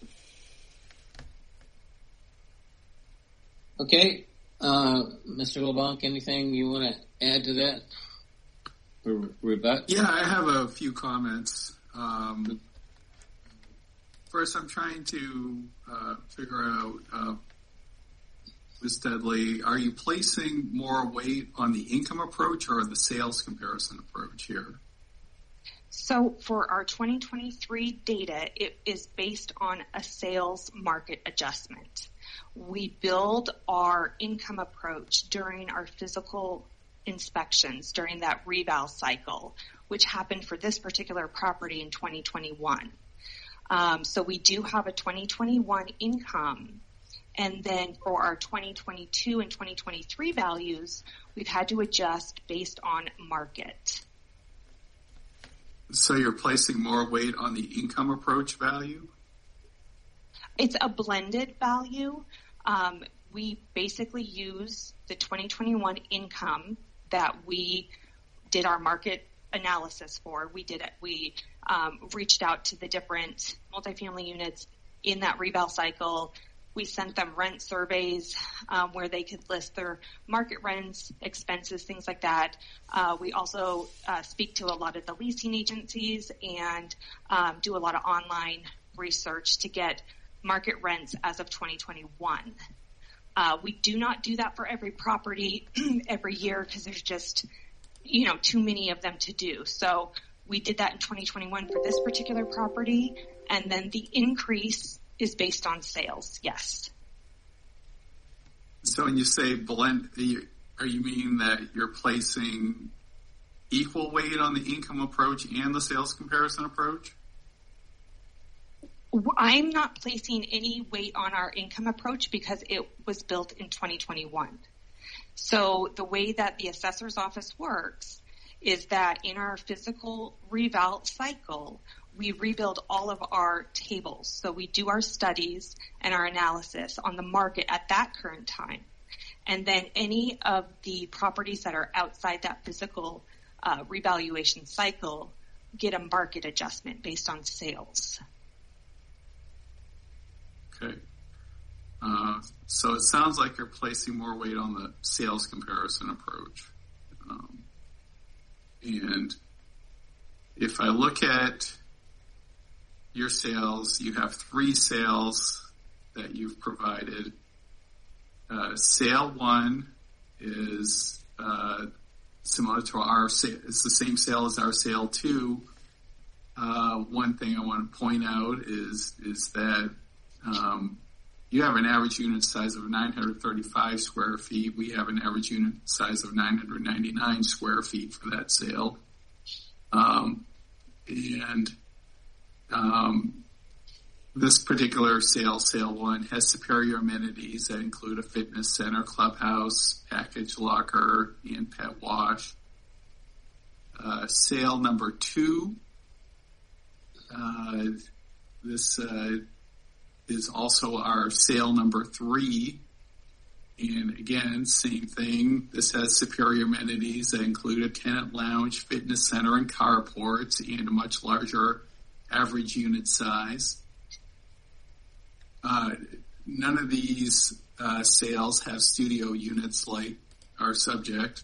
Okay, uh, Mister LeBlanc, anything you want to add to that? Or rebut? Yeah, I have a few comments. Um, first, I'm trying to uh, figure out, uh, Miz Dudley, are you placing more weight on the income approach or the sales comparison approach here? So for our twenty twenty-three data, it is based on a sales market adjustment. We build our income approach during our physical inspections during that reval cycle, which happened for this particular property in twenty twenty-one. Um, so we do have a twenty twenty-one income. And then for our twenty twenty-two and twenty twenty-three values, we've had to adjust based on market. So you're placing more weight on the income approach value? It's a blended value. Um, we basically use the twenty twenty-one income that we did our market analysis for. We did it. We um, reached out to the different multifamily units in that reval cycle. We sent them rent surveys um, where they could list their market rents, expenses, things like that. Uh, we also uh, speak to a lot of the leasing agencies and um, do a lot of online research to get market rents as of twenty twenty-one. Uh, we do not do that for every property every year because there's just, you know, too many of them to do. So we did that in twenty twenty-one for this particular property, and then the increase is based on sales, yes. So when you say blend, are you meaning that you're placing equal weight on the income approach and the sales comparison approach? I'm not placing any weight on our income approach because it was built in twenty twenty-one. So the way that the assessor's office works is that in our physical reval cycle, we rebuild all of our tables. So we do our studies and our analysis on the market at that current time. And then any of the properties that are outside that physical uh, revaluation cycle get a market adjustment based on sales. Okay. Uh, so it sounds like you're placing more weight on the sales comparison approach. Um, and if I look at your sales, you have three sales that you've provided. Uh, sale one is uh, similar to our sale. It's the same sale as our sale two. Uh, one thing I want to point out is is that um, you have an average unit size of nine hundred thirty-five square feet. We have an average unit size of nine hundred ninety-nine square feet for that sale. Um, and Um, this particular sale, sale one, has superior amenities that include a fitness center, clubhouse, package locker, and pet wash. Uh, sale number two, uh, this uh, is also our sale number three. And again, same thing. This has superior amenities that include a tenant lounge, fitness center, and carports, and a much larger average unit size. Uh, none of these uh, sales have studio units like our subject.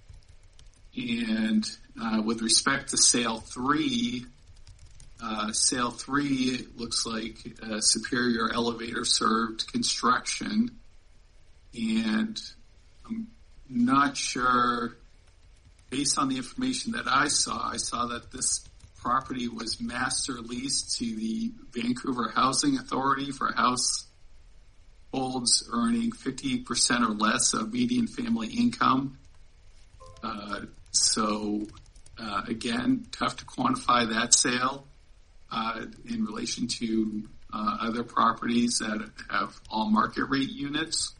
And uh, with respect to sale three, uh, sale three looks like a superior elevator served construction. And I'm not sure, based on the information that I saw, I saw that this property was master leased to the Vancouver Housing Authority for House households earning fifty percent or less of median family income. Uh, so, uh, again, tough to quantify that sale uh, in relation to uh, other properties that have all market rate units.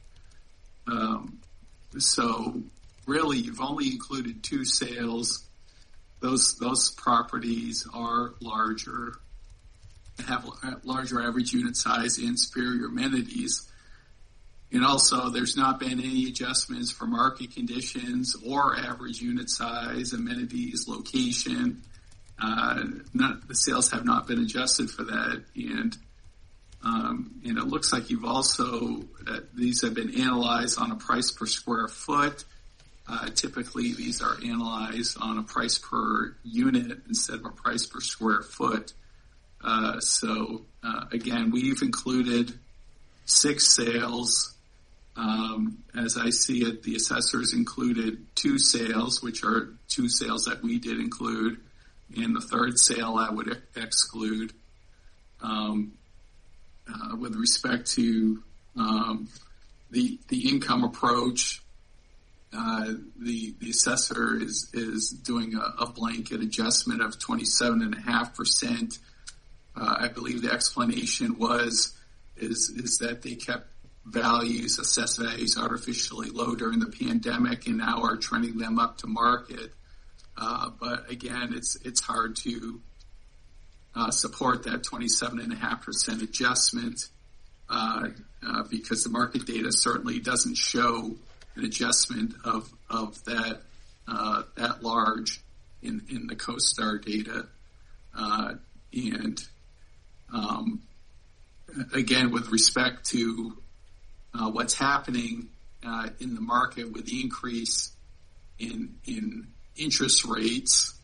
Um, so, really, you've only included two sales. Those those properties are larger, have larger average unit size and superior amenities. And also, there's not been any adjustments for market conditions or average unit size, amenities, location. Uh, not, the sales have not been adjusted for that. And um, and it looks like you've also, uh, these have been analyzed on a price per square foot. Uh, typically, these are analyzed on a price per unit instead of a price per square foot. Uh, so, uh, again, we've included six sales. Um, as I see it, the assessors included two sales, which are two sales that we did include, and the third sale I would exclude. Um, uh, with respect to um, the the income approach, Uh, the the assessor is is doing a, a blanket adjustment of twenty-seven and a half percent. I believe the explanation was is is that they kept values, assessed values, artificially low during the pandemic, and now are trending them up to market. Uh, but again, it's it's hard to uh, support that twenty-seven and a half percent adjustment uh, uh, because the market data certainly doesn't show an adjustment of of that uh, that large in, in the CoStar data, uh, and um, again, with respect to uh, what's happening uh, in the market with the increase in in interest rates,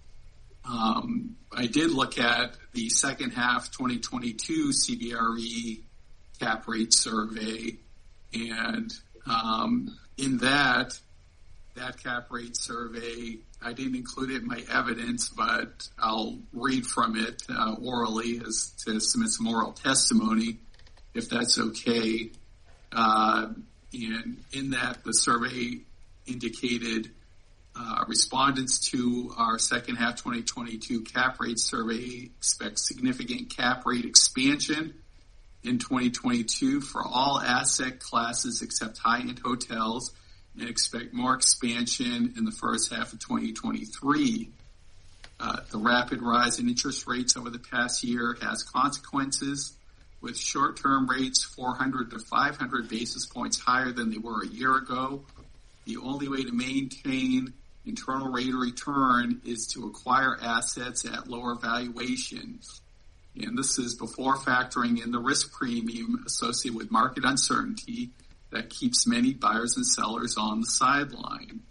um, I did look at the second half twenty twenty-two C B R E cap rate survey, and um, in that, that cap rate survey, I didn't include it in my evidence, but I'll read from it uh, orally as to submit some oral testimony, if that's okay. Uh, and in that, the survey indicated uh, respondents to our second half twenty twenty-two cap rate survey expect significant cap rate expansion in twenty twenty-two for all asset classes except high-end hotels, and expect more expansion in the first half of twenty twenty-three. Uh, the rapid rise in interest rates over the past year has consequences, with short-term rates four hundred to five hundred basis points higher than they were a year ago. The only way to maintain internal rate of return is to acquire assets at lower valuations. And this is before factoring in the risk premium associated with market uncertainty that keeps many buyers and sellers on the sideline.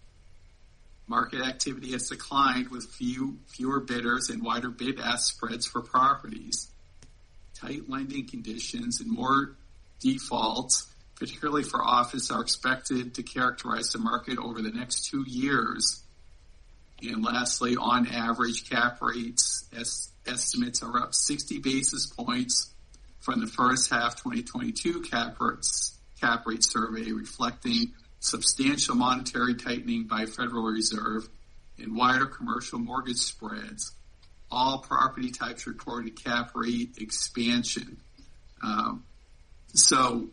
Market activity has declined with few fewer bidders and wider bid-ask spreads for properties. Tight lending conditions and more defaults, particularly for office, are expected to characterize the market over the next two years. And lastly, on average, cap rates as estimates are up sixty basis points from the first half twenty twenty-two cap rates, cap rate survey, reflecting substantial monetary tightening by Federal Reserve and wider commercial mortgage spreads. All property types reported cap rate expansion. Um, so,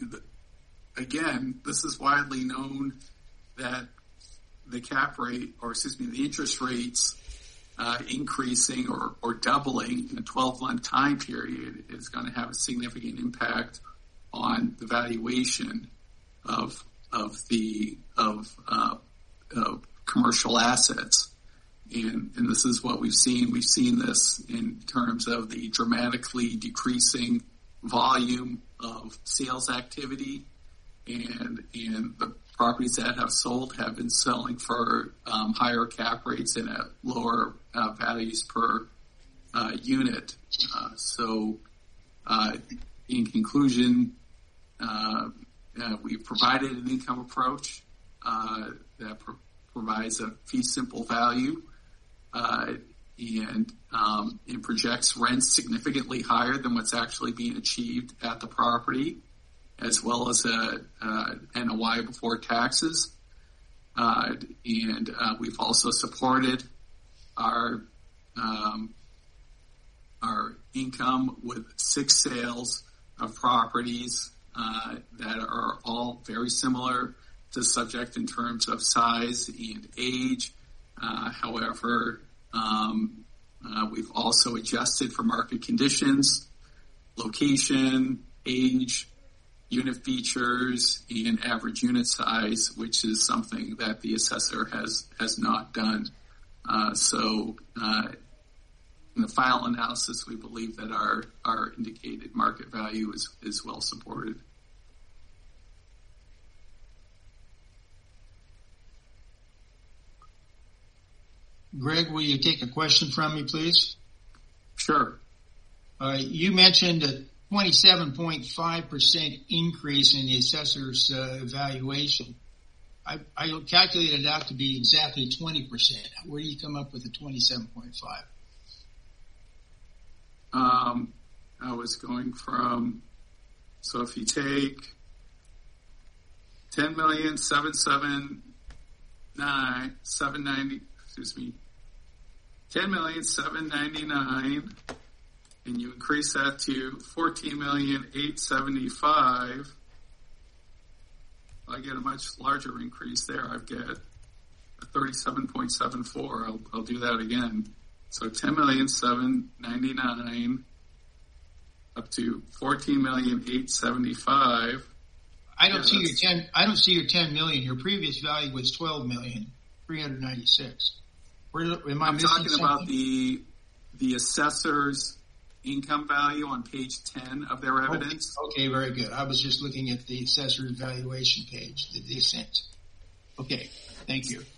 again, this is widely known that the cap rate, or excuse me, the interest rates uh, increasing or, or doubling in a twelve-month time period is going to have a significant impact on the valuation of of the of, uh, of commercial assets. And, and this is what we've seen. We've seen this in terms of the dramatically decreasing volume of sales activity, and and the properties that have sold have been selling for um, higher cap rates and at lower uh, values per uh, unit. Uh, so, uh, in conclusion, uh, uh, we've provided an income approach uh, that pro- provides a fee simple value. Uh, and um, it projects rents significantly higher than what's actually being achieved at the property. as well as a, a N O I before taxes. Uh, and uh, we've also supported our um, our income with six sales of properties uh, that are all very similar to subject in terms of size and age. Uh, however, um, uh, we've also adjusted for market conditions, location, age, unit features, and average unit size, which is something that the assessor has has not done. Uh, so uh, in the final analysis, we believe that our, our indicated market value is, is well supported. Greg, will you take a question from me, please? Sure. Uh, you mentioned a twenty-seven point five percent increase in the assessor's uh, evaluation. I, I calculated it out to be exactly twenty percent. Where do you come up with the twenty-seven point five? Um, I was going from, so if you take ten million seven seven nine seven ninety, excuse me, ten million seven ninety nine, and you increase that to fourteen million eight seventy five. I get a much larger increase there. I get a thirty-seven point seven four. I'll, I'll do that again. So ten million seven ninety nine up to fourteen million eight seventy five. I don't yeah, see your ten. I don't see your ten million. Your previous value was twelve million three hundred ninety six. Where am I I'm missing talking something? about the the assessor's income value on page ten of their evidence. Okay, okay, very good. I was just looking at the assessor's valuation page that they sent. Okay, thank you.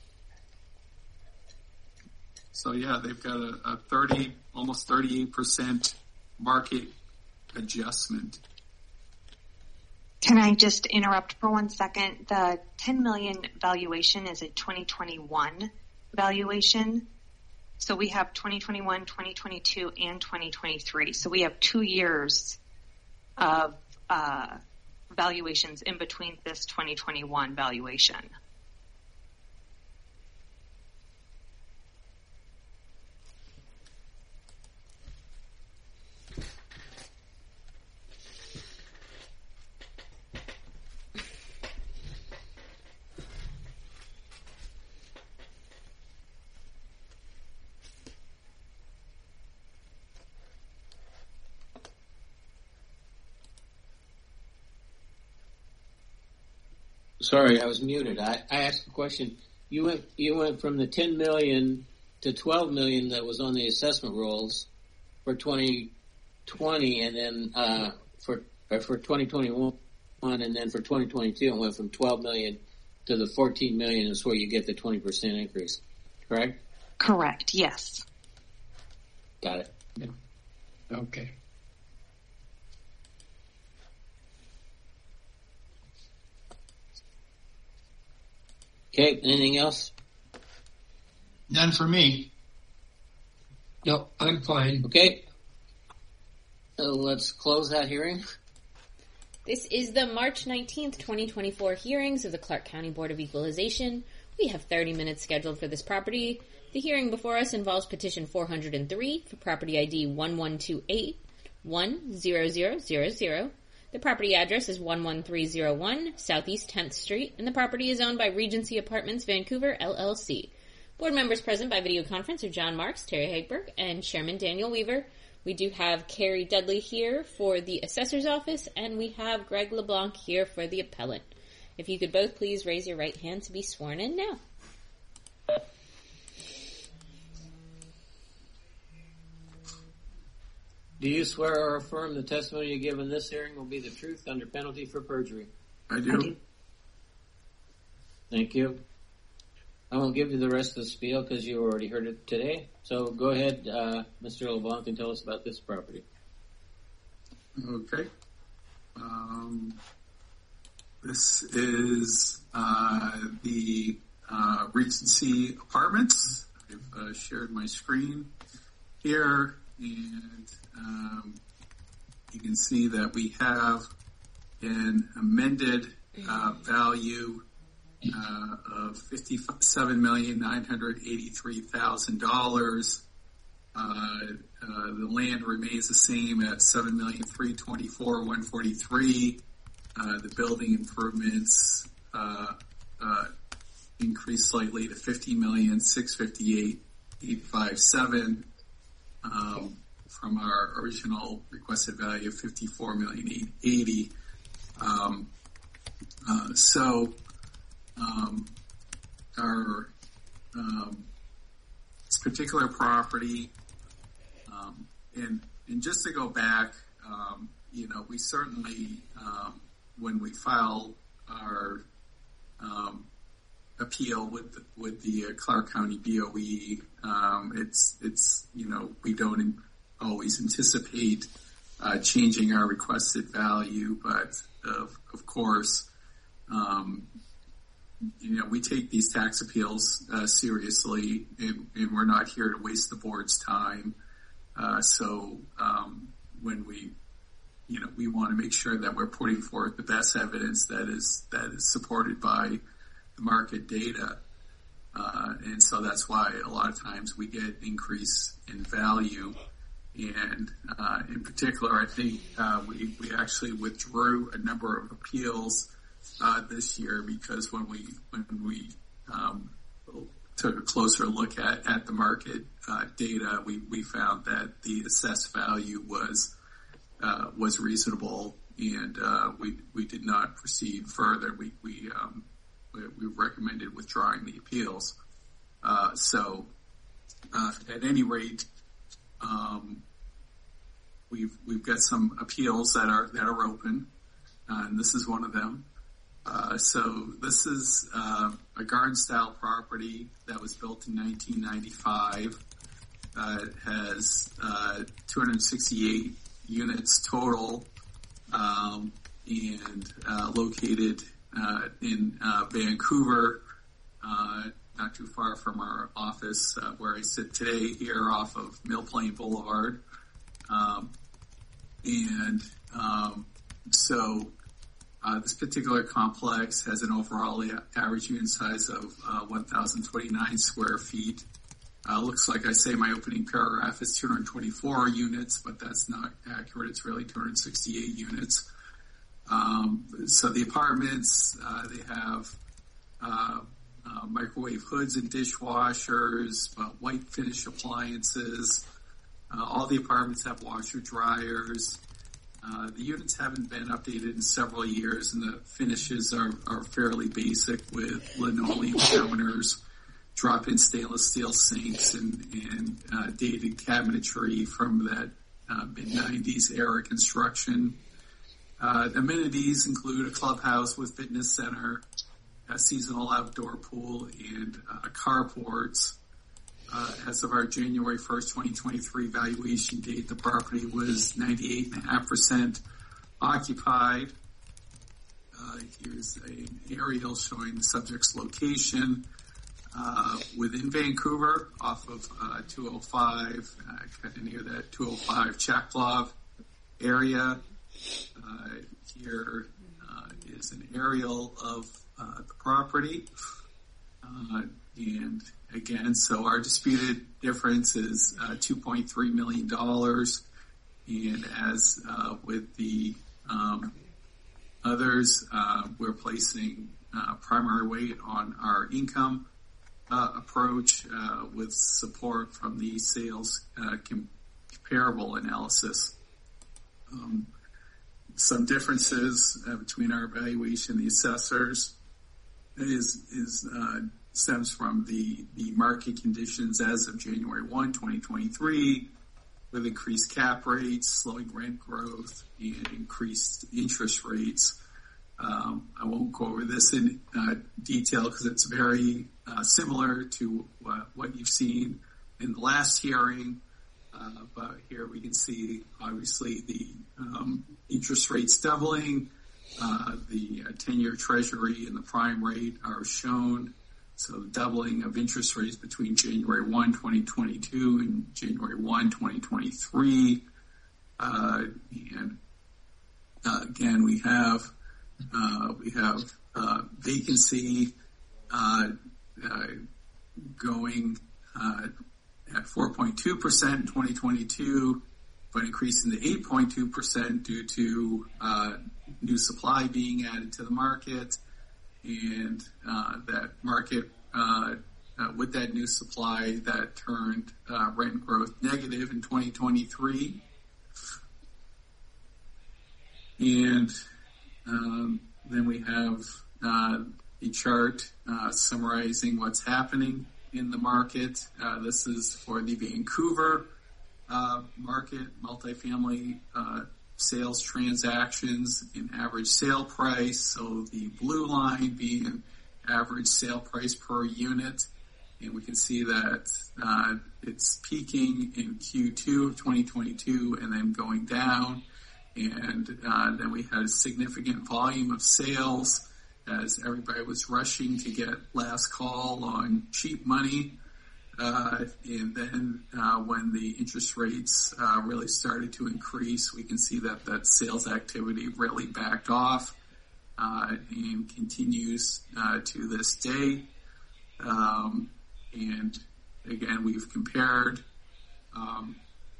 So yeah, they've got a, a thirty, almost thirty-eight percent market adjustment. Can I just interrupt for one second? The ten million valuation is a twenty twenty-one valuation. So we have twenty twenty-one, twenty twenty-two, and twenty twenty-three. So we have two years of uh, valuations in between this twenty twenty-one valuation. Sorry, I was muted. I, I asked a question. You went you went from the ten million to twelve million that was on the assessment rolls for twenty twenty, and then uh, for uh, for twenty twenty-one, and then for twenty twenty-two, it went from twelve million to the fourteen million. Is where you get the twenty percent increase. Correct? Correct. Yes. Got it. Yeah. Okay. Okay, anything else? None for me. No, I'm fine. Okay. So let's close that hearing. This is the March nineteenth, twenty twenty-four hearings of the Clark County Board of Equalization. We have thirty minutes scheduled for this property. The hearing before us involves petition four hundred three for property I D one one two eight one zero zero zero zero. The property address is one one three zero one Southeast tenth Street, and the property is owned by Regency Apartments Vancouver, L L C. Board members present by video conference are John Marks, Terry Hagberg, and Chairman Daniel Weaver. We do have Carrie Dudley here for the assessor's office, and we have Greg LeBlanc here for the appellant. If you could both please raise your right hand to be sworn in now. Do you swear or affirm the testimony you give in this hearing will be the truth under penalty for perjury? I do. I do. Thank you. I won't give you the rest of the spiel because you already heard it today. So go ahead, uh, Mister LeBlanc, and tell us about this property. Okay. Um, this is uh, the uh, Regency Apartments. I've uh, shared my screen here, and um, you can see that we have an amended uh, value uh, of fifty-seven million nine hundred eighty-three thousand dollars. Uh, uh, the land remains the same at seven million three hundred twenty-four thousand one hundred forty-three. Uh, the building improvements uh, uh, increased slightly to fifty million six hundred fifty-eight thousand eight hundred fifty-seven um, from our original requested value of fifty-four million eight hundred eighty thousand. Um, uh, so um, our um, this particular property, um, and and just to go back, um, you know, we certainly um, when we file our um, appeal with the, with the uh, Clark County B O E, um, it's it's you know we don't in, always anticipate uh, changing our requested value, but of of course, um, you know we take these tax appeals uh, seriously, and, and we're not here to waste the board's time. Uh, so um, when we you know we want to make sure that we're putting forth the best evidence that is that is supported by the market data, uh, and so that's why a lot of times we get increase in value. And uh, in particular, I think uh, we we actually withdrew a number of appeals uh, this year because when we when we um, took a closer look at, at the market uh, data, we, we found that the assessed value was uh, was reasonable, and uh, we we did not proceed further. We we um, we, we recommended withdrawing the appeals. Uh, so uh, at any rate. Um, we've we've got some appeals that are that are open, uh, and this is one of them. Uh, so this is uh, a garden-style property that was built in nineteen ninety-five. Uh, it has uh, two hundred sixty-eight units total, um, and uh, located uh, in uh, Vancouver. Uh, not too far from our office uh, where I sit today here off of Mill Plain Boulevard. Um, and um, so uh, this particular complex has an overall average unit size of uh, one thousand twenty-nine square feet. Uh, looks like I say in my opening paragraph is two hundred twenty-four units, but that's not accurate. It's really two hundred sixty-eight units. Um, so the apartments, uh, they have uh, Uh, microwave hoods and dishwashers, uh, white finish appliances. Uh, all the apartments have washer dryers. Uh, the units haven't been updated in several years, and the finishes are, are fairly basic with linoleum counters, drop-in stainless steel sinks, and, and uh, dated cabinetry from that uh, mid nineties era construction. Uh, amenities include a clubhouse with fitness center, a seasonal outdoor pool, and uh, carports. Uh, as of our January first, twenty twenty-three valuation date, the property was ninety-eight point five percent occupied. Uh, here's an aerial showing the subject's location uh, within Vancouver off of uh, two oh five, uh, kind of near that two oh five Chaclav area. Uh, here uh, is an aerial of Uh, the property, uh, and again, so our disputed difference is uh, two point three million dollars, and as uh, with the um, others, uh, we're placing uh, primary weight on our income uh, approach uh, with support from the sales uh, com- comparable analysis. Um, some differences uh, between our evaluation and the assessors is is uh, stems from the, the market conditions as of January first, twenty twenty-three, with increased cap rates, slowing rent growth, and increased interest rates. Um, I won't go over this in uh, detail because it's very uh, similar to uh, what you've seen in the last hearing. Uh, but here we can see, obviously, the um, interest rates doubling. Uh, the uh, ten-year Treasury and the prime rate are shown. So the doubling of interest rates between January first, twenty twenty-two and January first, twenty twenty-three. Uh, and uh, again, we have uh, we have uh, vacancy uh, uh, going uh, at four point two percent in twenty twenty-two, but increasing to eight point two percent due to uh, new supply being added to the market, and uh, that market, uh, uh, with that new supply, that turned uh, rent growth negative in twenty twenty-three. And um, then we have uh, a chart uh, summarizing what's happening in the market. Uh, this is for the Vancouver uh, market, multifamily uh, sales transactions in average sale price. So the blue line being average sale price per unit. And we can see that uh, it's peaking in Q two of twenty twenty-two and then going down. And uh, then we had a significant volume of sales as everybody was rushing to get last call on cheap money. Uh, and then uh, when the interest rates uh, really started to increase, we can see that that sales activity really backed off uh, and continues uh, to this day. Um, and again, we've compared um,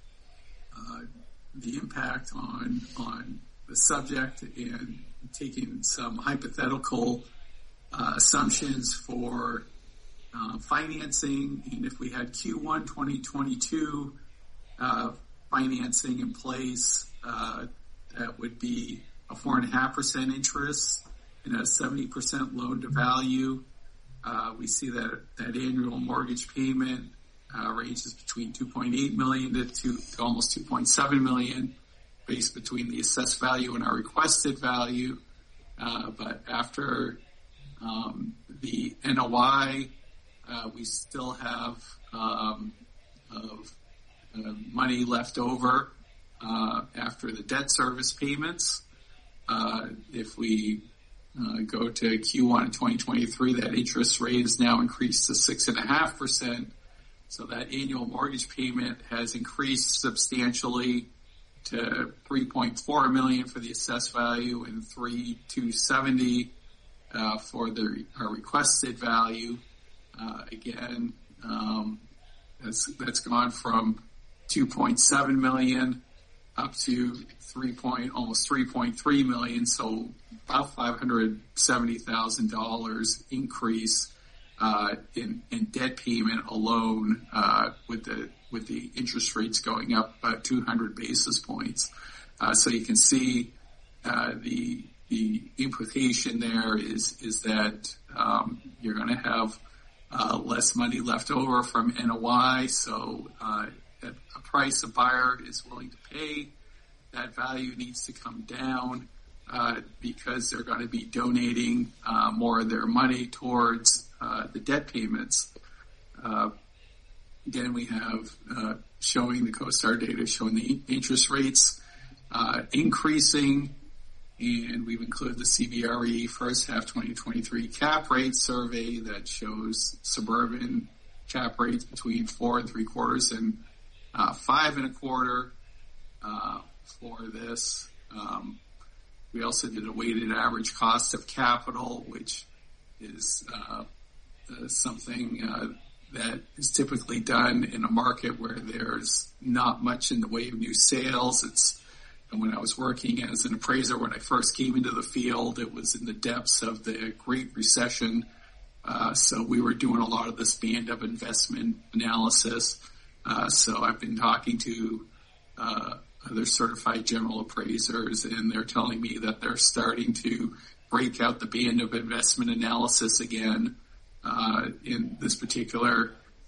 uh, the impact on on the subject and taking some hypothetical uh, assumptions for uh, financing. And if we had Q one twenty twenty-two uh, financing in place, uh, that would be a four point five percent interest and a seventy percent loan to value. Uh, we see that that annual mortgage payment Uh, ranges between two point eight million dollars to, two, to almost two point seven million dollars, based between the assessed value and our requested value. Uh, but after um, the N O I, uh, we still have um, of, uh, money left over uh, after the debt service payments. Uh, if we uh, go to Q one of twenty twenty-three, that interest rate is now increased to six point five percent. So that annual mortgage payment has increased substantially to three point four million dollars for the assessed value and three thousand two hundred seventy dollars uh, for the our requested value. Uh, again, um, that's that's gone from two point seven million dollars up to three point almost three point three million dollars. So about five hundred seventy thousand dollars increase Uh, in, in debt payment alone, uh, with the with the interest rates going up about two hundred basis points. Uh, so you can see uh, the the implication there is is that um, you're going to have uh, less money left over from N O I. So uh, at a price a buyer is willing to pay, that value needs to come down uh, because they're going to be donating uh, more of their money towards Uh, the debt payments. Uh, again, we have uh, showing the CoStar data showing the interest rates uh, increasing, and we've included the C B R E first half twenty twenty-three cap rate survey that shows suburban cap rates between four and three quarters and uh, five and a quarter uh, for this. Um, we also did a weighted average cost of capital, which is uh, Uh, something uh, that is typically done in a market where there's not much in the way of new sales. It's and when I was working as an appraiser, when I first came into the field, it was in the depths of the Great Recession. Uh, so we were doing a lot of this band of investment analysis. Uh, so I've been talking to uh, other certified general appraisers, and they're telling me that they're starting to break out the band of investment analysis again. Uh, in this particular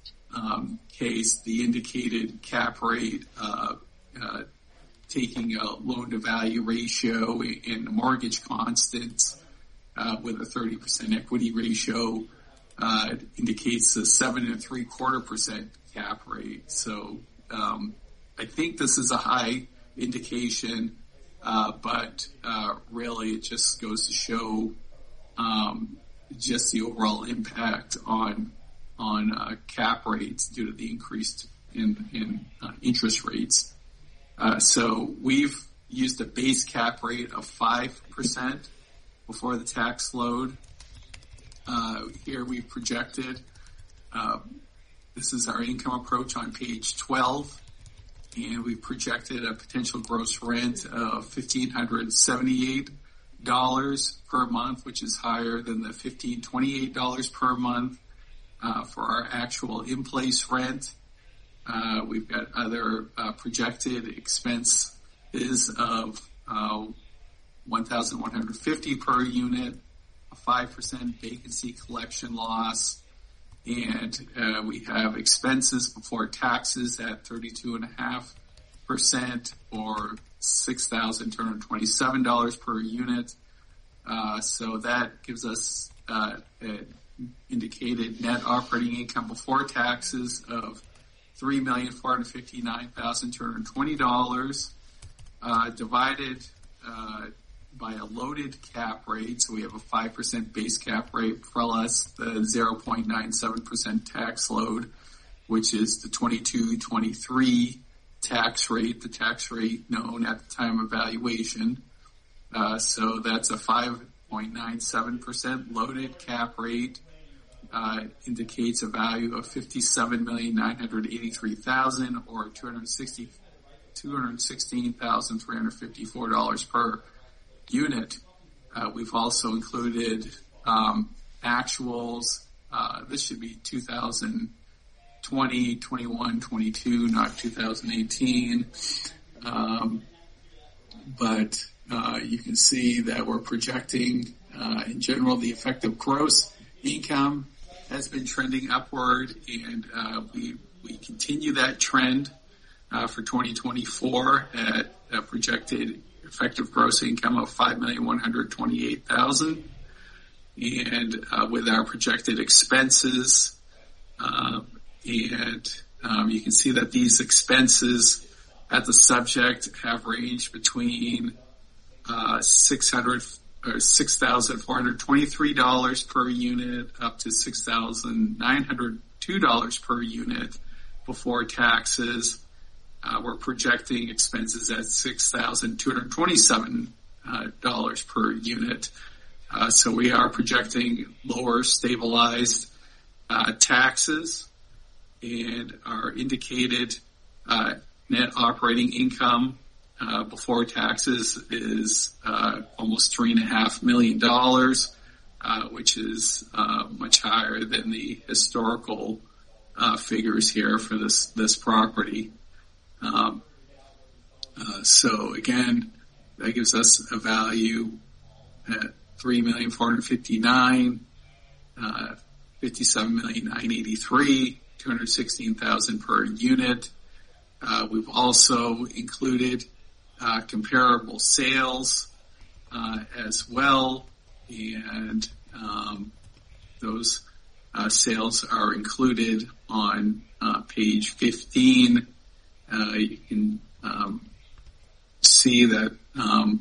um, case, the indicated cap rate, uh, uh, taking a loan-to-value ratio and mortgage constants uh, with a thirty percent equity ratio uh, indicates a seven and three quarter percent cap rate. So um, I think this is a high indication, uh, but uh, really it just goes to show um, just the overall impact on on uh, cap rates due to the increase in, in uh, interest rates. Uh, so we've used a base cap rate of five percent before the tax load. Uh, here we projected, uh, this is our income approach on page twelve, and we projected a potential gross rent of one thousand five hundred seventy-eight dollars per month, which is higher than the one thousand five hundred twenty-eight dollars per month uh, for our actual in-place rent. Uh, we've got other uh, projected expenses of uh, one thousand one hundred fifty dollars per unit, a five percent vacancy collection loss, and uh, we have expenses before taxes at thirty-two point five percent or six thousand two hundred twenty-seven dollars per unit. Uh, so that gives us uh, an indicated net operating income before taxes of three million four hundred fifty-nine thousand two hundred twenty dollars, uh, divided uh, by a loaded cap rate. So we have a five percent base cap rate plus the zero point nine seven percent tax load, which is the twenty-two twenty-three tax rate, the tax rate known at the time of valuation. Uh, so that's a five point nine seven percent loaded cap rate. Uh, indicates a value of fifty-seven million nine hundred eighty-three thousand dollars or two hundred sixteen thousand three hundred fifty-four dollars per unit. Uh, we've also included um, actuals. Uh, this should be two thousand twenty, twenty-one, twenty-two, not two thousand eighteen. Um, but uh, you can see that we're projecting, uh, in general, the effective gross income has been trending upward, and uh, we we continue that trend uh, for twenty twenty-four at a projected effective gross income of five million one hundred twenty-eight thousand dollars, and uh, with our projected expenses, uh, and um, you can see that these expenses at the subject have ranged between uh, six hundred or six thousand four hundred twenty-three dollars per unit up to six thousand nine hundred two dollars per unit before taxes. Uh, we're projecting expenses at six thousand two hundred twenty-seven dollars uh, per unit. Uh, so we are projecting lower stabilized uh, taxes, and our indicated uh, net operating income Uh, before taxes is uh, almost three and a half million dollars, uh, which is uh, much higher than the historical uh, figures here for this this property. Um, uh, so again, that gives us a value at three million four hundred fifty-nine, uh, fifty-seven million nine eighty-three, two hundred sixteen thousand per unit. Uh, we've also included Uh, comparable sales uh, as well, and um, those uh, sales are included on uh, page fifteen. Uh, you can um, see that um,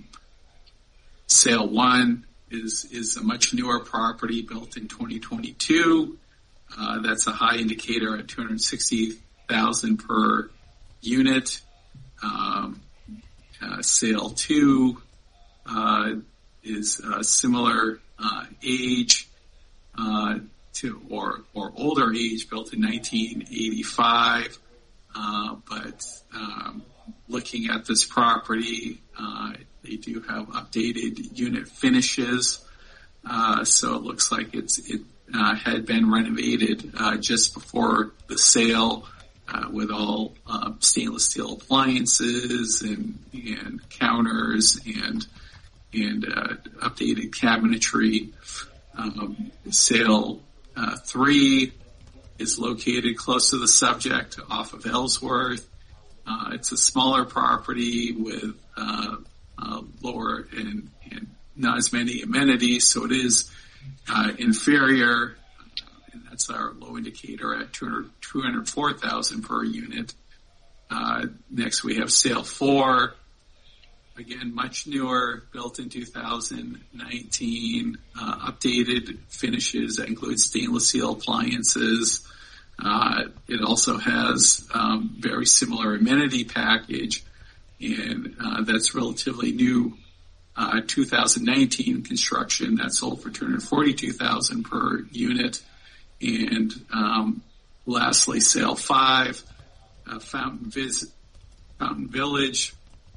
sale one is is a much newer property built in twenty twenty-two. Uh, that's a high indicator at two hundred sixty thousand per unit. Um, Uh, sale two uh, is a similar uh, age uh, to or or older age, built in nineteen eighty-five. Uh, but um, looking at this property, uh, they do have updated unit finishes, uh, so it looks like it's it uh, had been renovated uh, just before the sale. Uh, with all uh, stainless steel appliances and and counters and and uh, updated cabinetry. Um, sale uh, three is located close to the subject, off of Ellsworth. Uh, it's a smaller property with uh, uh, lower and, and not as many amenities, so it is uh, inferior. That's our low indicator at two hundred four thousand per unit. Uh, next we have sale four. Again, much newer, built in two thousand nineteen, uh, updated finishes that include stainless steel appliances. Uh, it also has um, very similar amenity package, and uh, that's relatively new. Uh, two thousand nineteen construction that sold for two hundred forty-two thousand dollars per unit. And um, lastly, sale five, uh, Fountain, Vis- Fountain Village,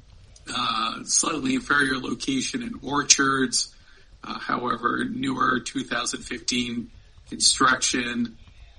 uh, slightly inferior location in Orchards. Uh, however, newer two thousand fifteen construction,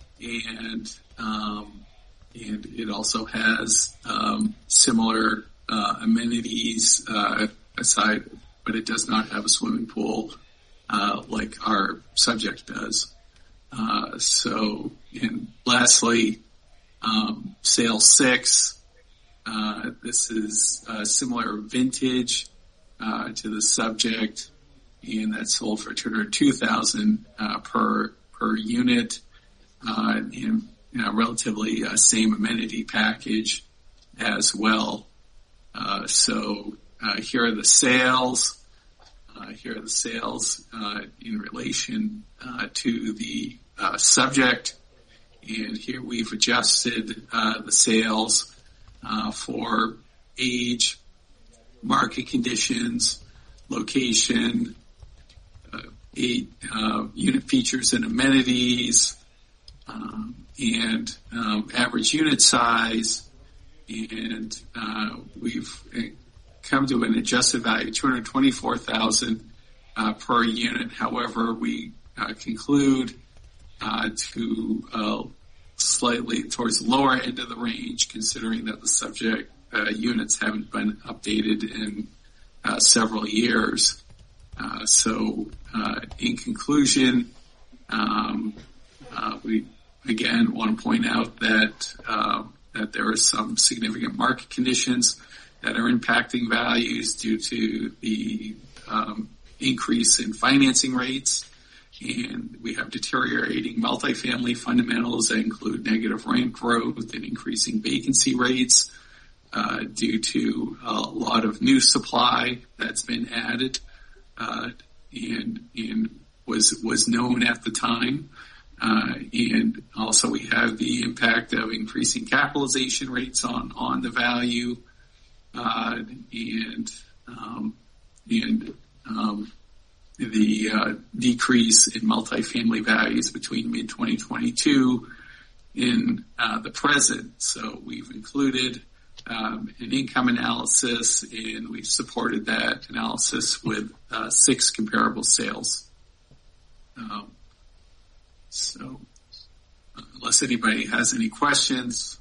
and um, and it also has um, similar uh, amenities uh, aside. But it does not have a swimming pool uh, like our subject does. Uh, so, and lastly, um, sale six. Uh, this is a similar vintage uh, to the subject, and that sold for two hundred two thousand dollars uh, per per unit, uh, and you know, relatively uh, same amenity package as well. Uh, so uh, here are the sales. Uh, here are the sales uh, in relation uh, to the uh, subject, and here we've adjusted uh, the sales uh, for age, market conditions, location, uh, eight, uh, unit features and amenities, um, and um, average unit size, and uh, we've come to an adjusted value of two hundred twenty-four thousand dollars uh, per unit. However, we uh, conclude uh, to uh, slightly towards the lower end of the range, considering that the subject uh, units haven't been updated in uh, several years. Uh, so, uh, in conclusion, um, uh, we again want to point out that uh, that there are some significant market conditions that are impacting values due to the um, increase in financing rates, and we have deteriorating multifamily fundamentals that include negative rent growth and increasing vacancy rates uh, due to a lot of new supply that's been added uh, and and was was known at the time. Uh, and also we have the impact of increasing capitalization rates on on the value. Uh, and um, and um, the uh, decrease in multifamily values between mid twenty twenty-two in uh, the present. So we've included um, an income analysis, and we've supported that analysis with uh, six comparable sales. Um, so uh, unless anybody has any questions.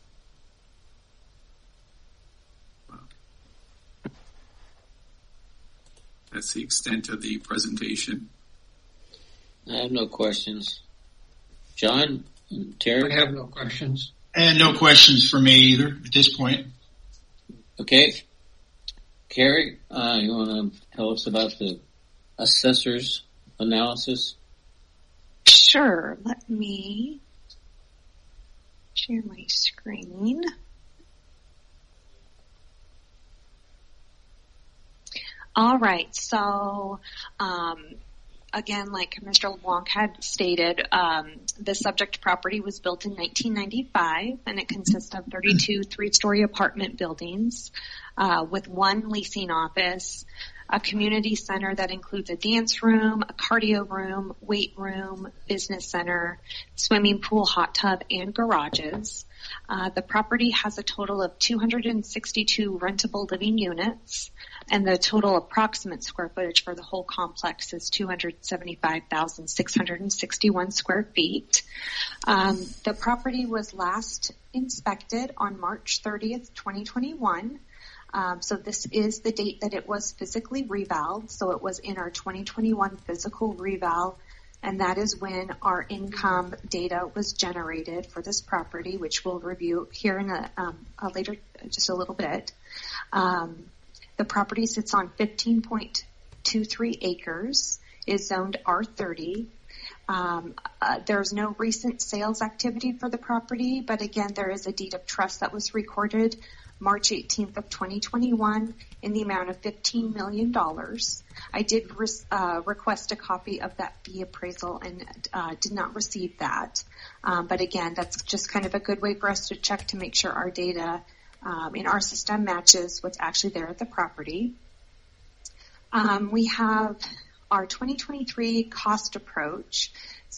That's the extent of the presentation. I have no questions. John, Terry? I have no questions. And no questions for me either at this point. Okay. Carrie, uh, you want to tell us about the assessor's analysis? Sure. Let me share my screen. All right. So, um, again, like Mister LeBlanc had stated, um, the subject property was built in nineteen ninety-five, and it consists of thirty-two three-story apartment buildings uh, with one leasing office, a community center that includes a dance room, a cardio room, weight room, business center, swimming pool, hot tub, and garages. Uh, the property has a total of two hundred sixty-two rentable living units, and the total approximate square footage for the whole complex is two hundred seventy-five thousand six hundred sixty-one square feet. Um, the property was last inspected on March thirtieth, twenty twenty-one. Um, so this is the date that it was physically revaled. So it was in our twenty twenty-one physical reval, and that is when our income data was generated for this property, which we'll review here in a, um, a later, just a little bit. Um, the property sits on fifteen point two three acres, is zoned R thirty. Um, uh, there's no recent sales activity for the property, but again, there is a deed of trust that was recorded March eighteenth of twenty twenty-one in the amount of fifteen million dollars. I did re- uh, request a copy of that fee appraisal and uh, did not receive that. Um, but again, that's just kind of a good way for us to check to make sure our data um, in our system matches what's actually there at the property. Um, we have our twenty twenty-three cost approach.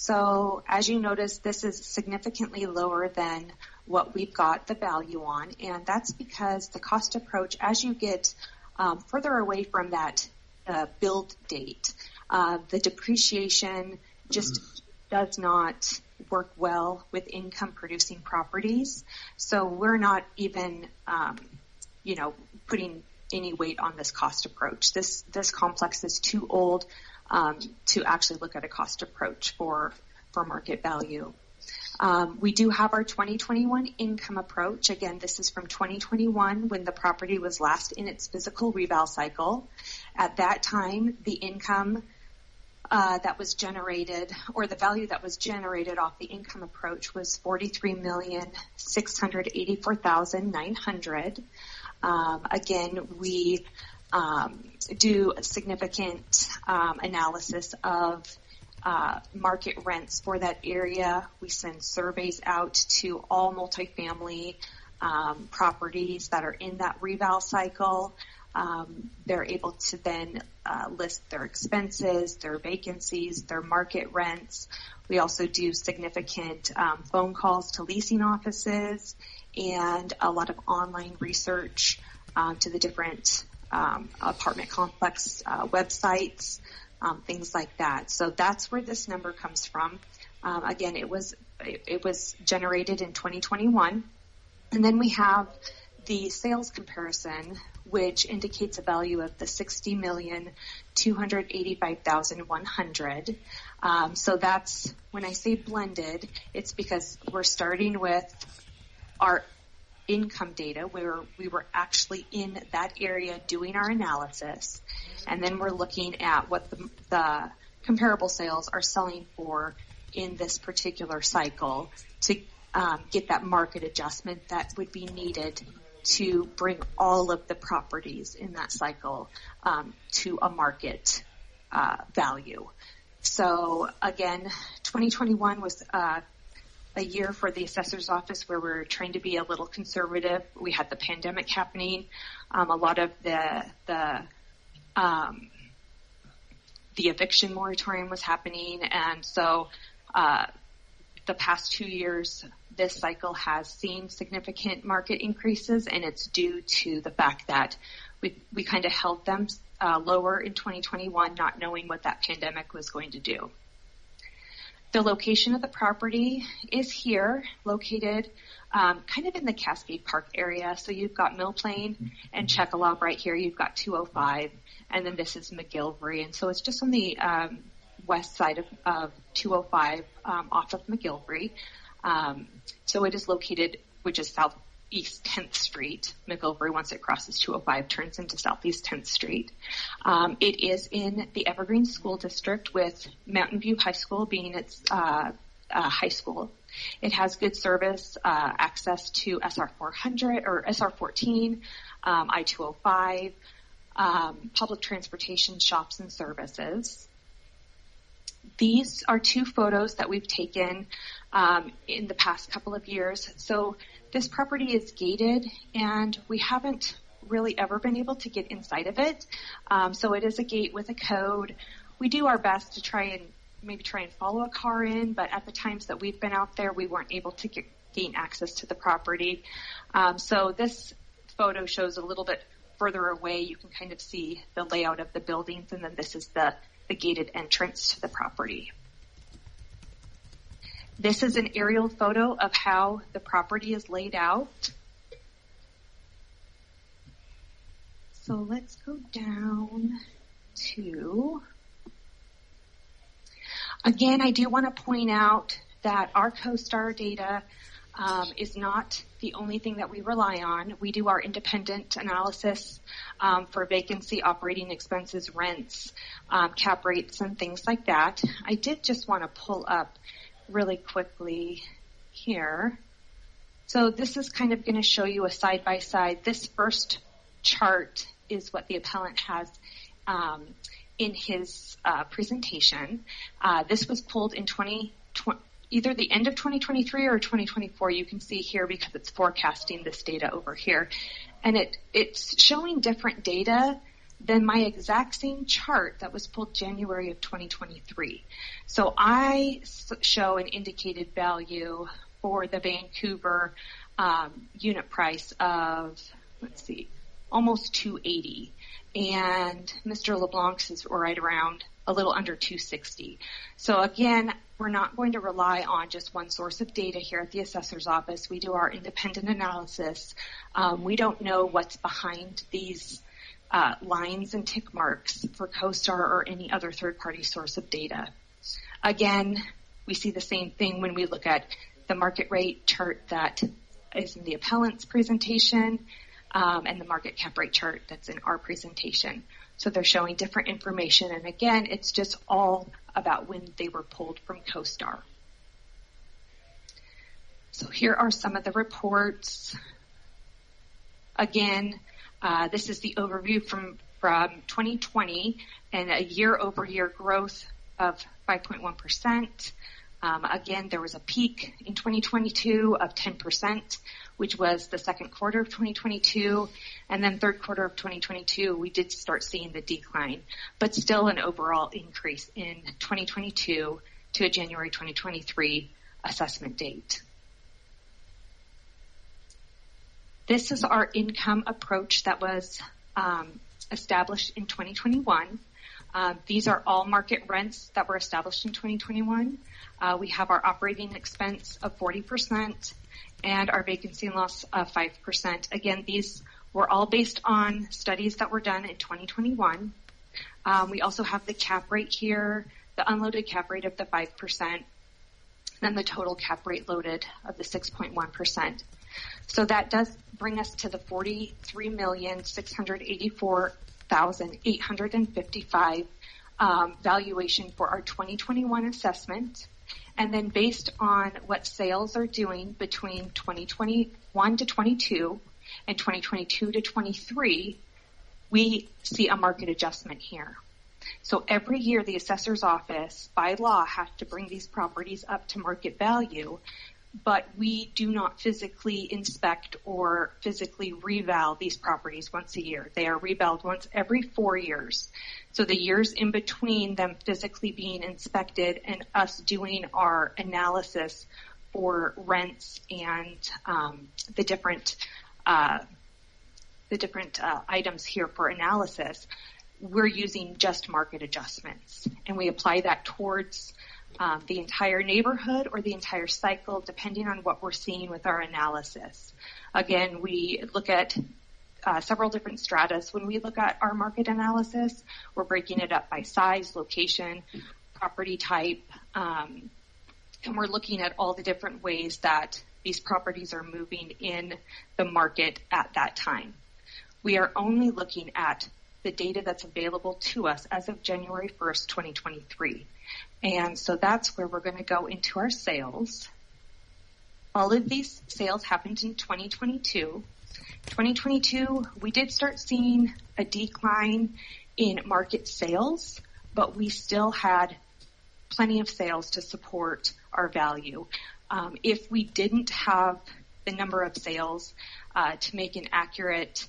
So as you notice, this is significantly lower than what we've got the value on, and that's because the cost approach, as you get um, further away from that uh, build date, uh, the depreciation just does not work well with income producing properties. So we're not even, um, you know, putting any weight on this cost approach. This this complex is too old um, to actually look at a cost approach for for market value. Um, we do have our twenty twenty-one income approach. Again, this is from twenty twenty-one when the property was last in its physical reval cycle. At that time, the income uh, that was generated, or the value that was generated off the income approach, was forty-three million six hundred eighty-four thousand nine hundred. Um, again, we um, do a significant um, analysis of uh, market rents for that area. We send surveys out to all multifamily um, properties that are in that reval cycle. Um, they're able to then uh, list their expenses, their vacancies, their market rents. We also do significant um, phone calls to leasing offices and a lot of online research uh, to the different um, apartment complex uh, websites, um, things like that. So that's where this number comes from. Um, again, it was it, it was generated in twenty twenty-one, and then we have the sales comparison, which indicates a value of the sixty million two hundred eighty-five thousand one hundred. Um, so that's, when I say blended, it's because we're starting with our income data where we were actually in that area doing our analysis, and then we're looking at what the, the comparable sales are selling for in this particular cycle to um, get that market adjustment that would be needed to bring all of the properties in that cycle um, to a market uh, value. So again, twenty twenty-one was uh, a year for the assessor's office where we're trying to be a little conservative. We had the pandemic happening. Um, a lot of the the um, the eviction moratorium was happening, and so uh, the past two years, this cycle has seen significant market increases, and it's due to the fact that we we kind of held them uh, lower in twenty twenty-one, not knowing what that pandemic was going to do. The location of the property is here, located um, kind of in the Cascade Park area. So you've got Mill Plain and Chekalob right here. You've got two oh five, and then this is McGillivray. And so it's just on the um, west side of, of two oh five um, off of McGillivray. Um, so it is located, which is southeast tenth Street. McGillivray, once it crosses two oh five, turns into southeast tenth Street. Um, it is in the Evergreen School District, with Mountain View High School being its uh, uh, high school. It has good service, uh, access to S R four hundred or S R fourteen, um, I two oh five, um, public transportation, shops, and services. These are two photos that we've taken um, in the past couple of years. So this property is gated, and we haven't really ever been able to get inside of it. Um, so it is a gate with a code. We do our best to try and maybe try and follow a car in, but at the times that we've been out there, we weren't able to get, gain access to the property. Um, so this photo shows a little bit further away. You can kind of see the layout of the buildings, and then this is the the gated entrance to the property. This is an aerial photo of how the property is laid out. So let's go down to, again, I do want to point out that our CoStar data um, is not the only thing that we rely on. We do our independent analysis um, for vacancy, operating expenses, rents, um, cap rates, and things like that. I did just want to pull up really quickly here. So this is kind of going to show you a side-by-side. This first chart is what the appellant has um, in his uh, presentation. Uh, this was pulled in twenty either the end of twenty twenty-three or twenty twenty-four. You can see here because it's forecasting this data over here. And it, it's showing different data than my exact same chart that was pulled January of twenty twenty-three. So I show an indicated value for the Vancouver um, unit price of, let's see, almost two eighty. And Mister LeBlanc's is right around a little under two sixty. So again, we're not going to rely on just one source of data here at the assessor's office. We do our independent analysis. Um, we don't know what's behind these uh, lines and tick marks for CoStar or any other third-party source of data. Again, we see the same thing when we look at the market rate chart that is in the appellant's presentation um, and the market cap rate chart that's in our presentation. So they're showing different information, and again, it's just all about when they were pulled from CoStar. So here are some of the reports. Again, uh, this is the overview from, from twenty twenty and a year-over-year growth of five point one percent. Um, again, there was a peak in twenty twenty-two of ten percent, which was the second quarter of twenty twenty-two, and then third quarter of twenty twenty-two, we did start seeing the decline, but still an overall increase in twenty twenty-two to a January twenty twenty-three assessment date. This is our income approach that was um, established in twenty twenty-one. Um, these are all market rents that were established in twenty twenty-one. Uh, we have our operating expense of forty percent and our vacancy and loss of five percent. Again, these were all based on studies that were done in twenty twenty-one. Um, we also have the cap rate here, the unloaded cap rate of the five percent, and the total cap rate loaded of the six point one percent. So that does bring us to the forty-three million six hundred eighty-four thousand eight hundred fifty-five um, valuation for our twenty twenty-one assessment. And then based on what sales are doing between twenty twenty-one to twenty-two and twenty twenty-two to twenty-three, we see a market adjustment here. So every year the assessor's office, by law, has to bring these properties up to market value, but we do not physically inspect or physically reval these properties once a year. They are revaled once every four years. So the years in between them physically being inspected and us doing our analysis for rents and um, the different uh, the different uh, items here for analysis, we're using just market adjustments, and we apply that towards Um, the entire neighborhood or the entire cycle, depending on what we're seeing with our analysis. Again, we look at uh, several different stratas. When we look at our market analysis, we're breaking it up by size, location, property type, um, and we're looking at all the different ways that these properties are moving in the market at that time. We are only looking at the data that's available to us as of January first, twenty twenty-three. And so that's where we're going to go into our sales. All of these sales happened in twenty twenty-two. twenty twenty-two, we did start seeing a decline in market sales, but we still had plenty of sales to support our value. Um, if we didn't have the number of sales uh, to make an accurate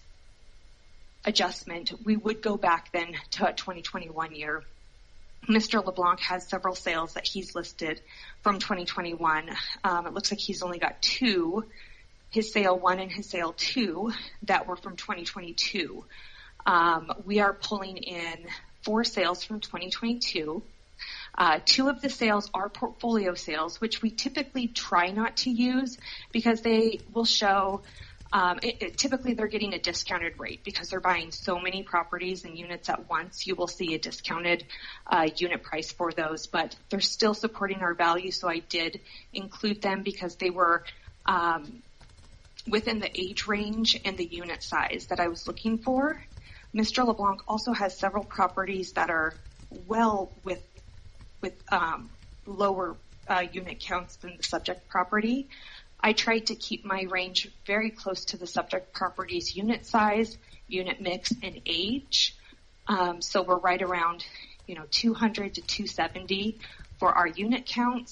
adjustment, we would go back then to a twenty twenty-one year. Mister LeBlanc has several sales that he's listed from twenty twenty-one. Um, it looks like he's only got two, his sale one and his sale two, that were from twenty twenty-two. Um, we are pulling in four sales from twenty twenty-two. Uh, two of the sales are portfolio sales, which we typically try not to use because they will show Um, it, it, typically they're getting a discounted rate because they're buying so many properties and units at once. You will see a discounted uh, unit price for those, but they're still supporting our value. So I did include them because they were um, within the age range and the unit size that I was looking for. Mister LeBlanc also has several properties that are well with with um, lower uh, unit counts than the subject property. I tried to keep my range very close to the subject property's unit size, unit mix, and age. Um, so we're right around, you know, two hundred to two seventy for our unit counts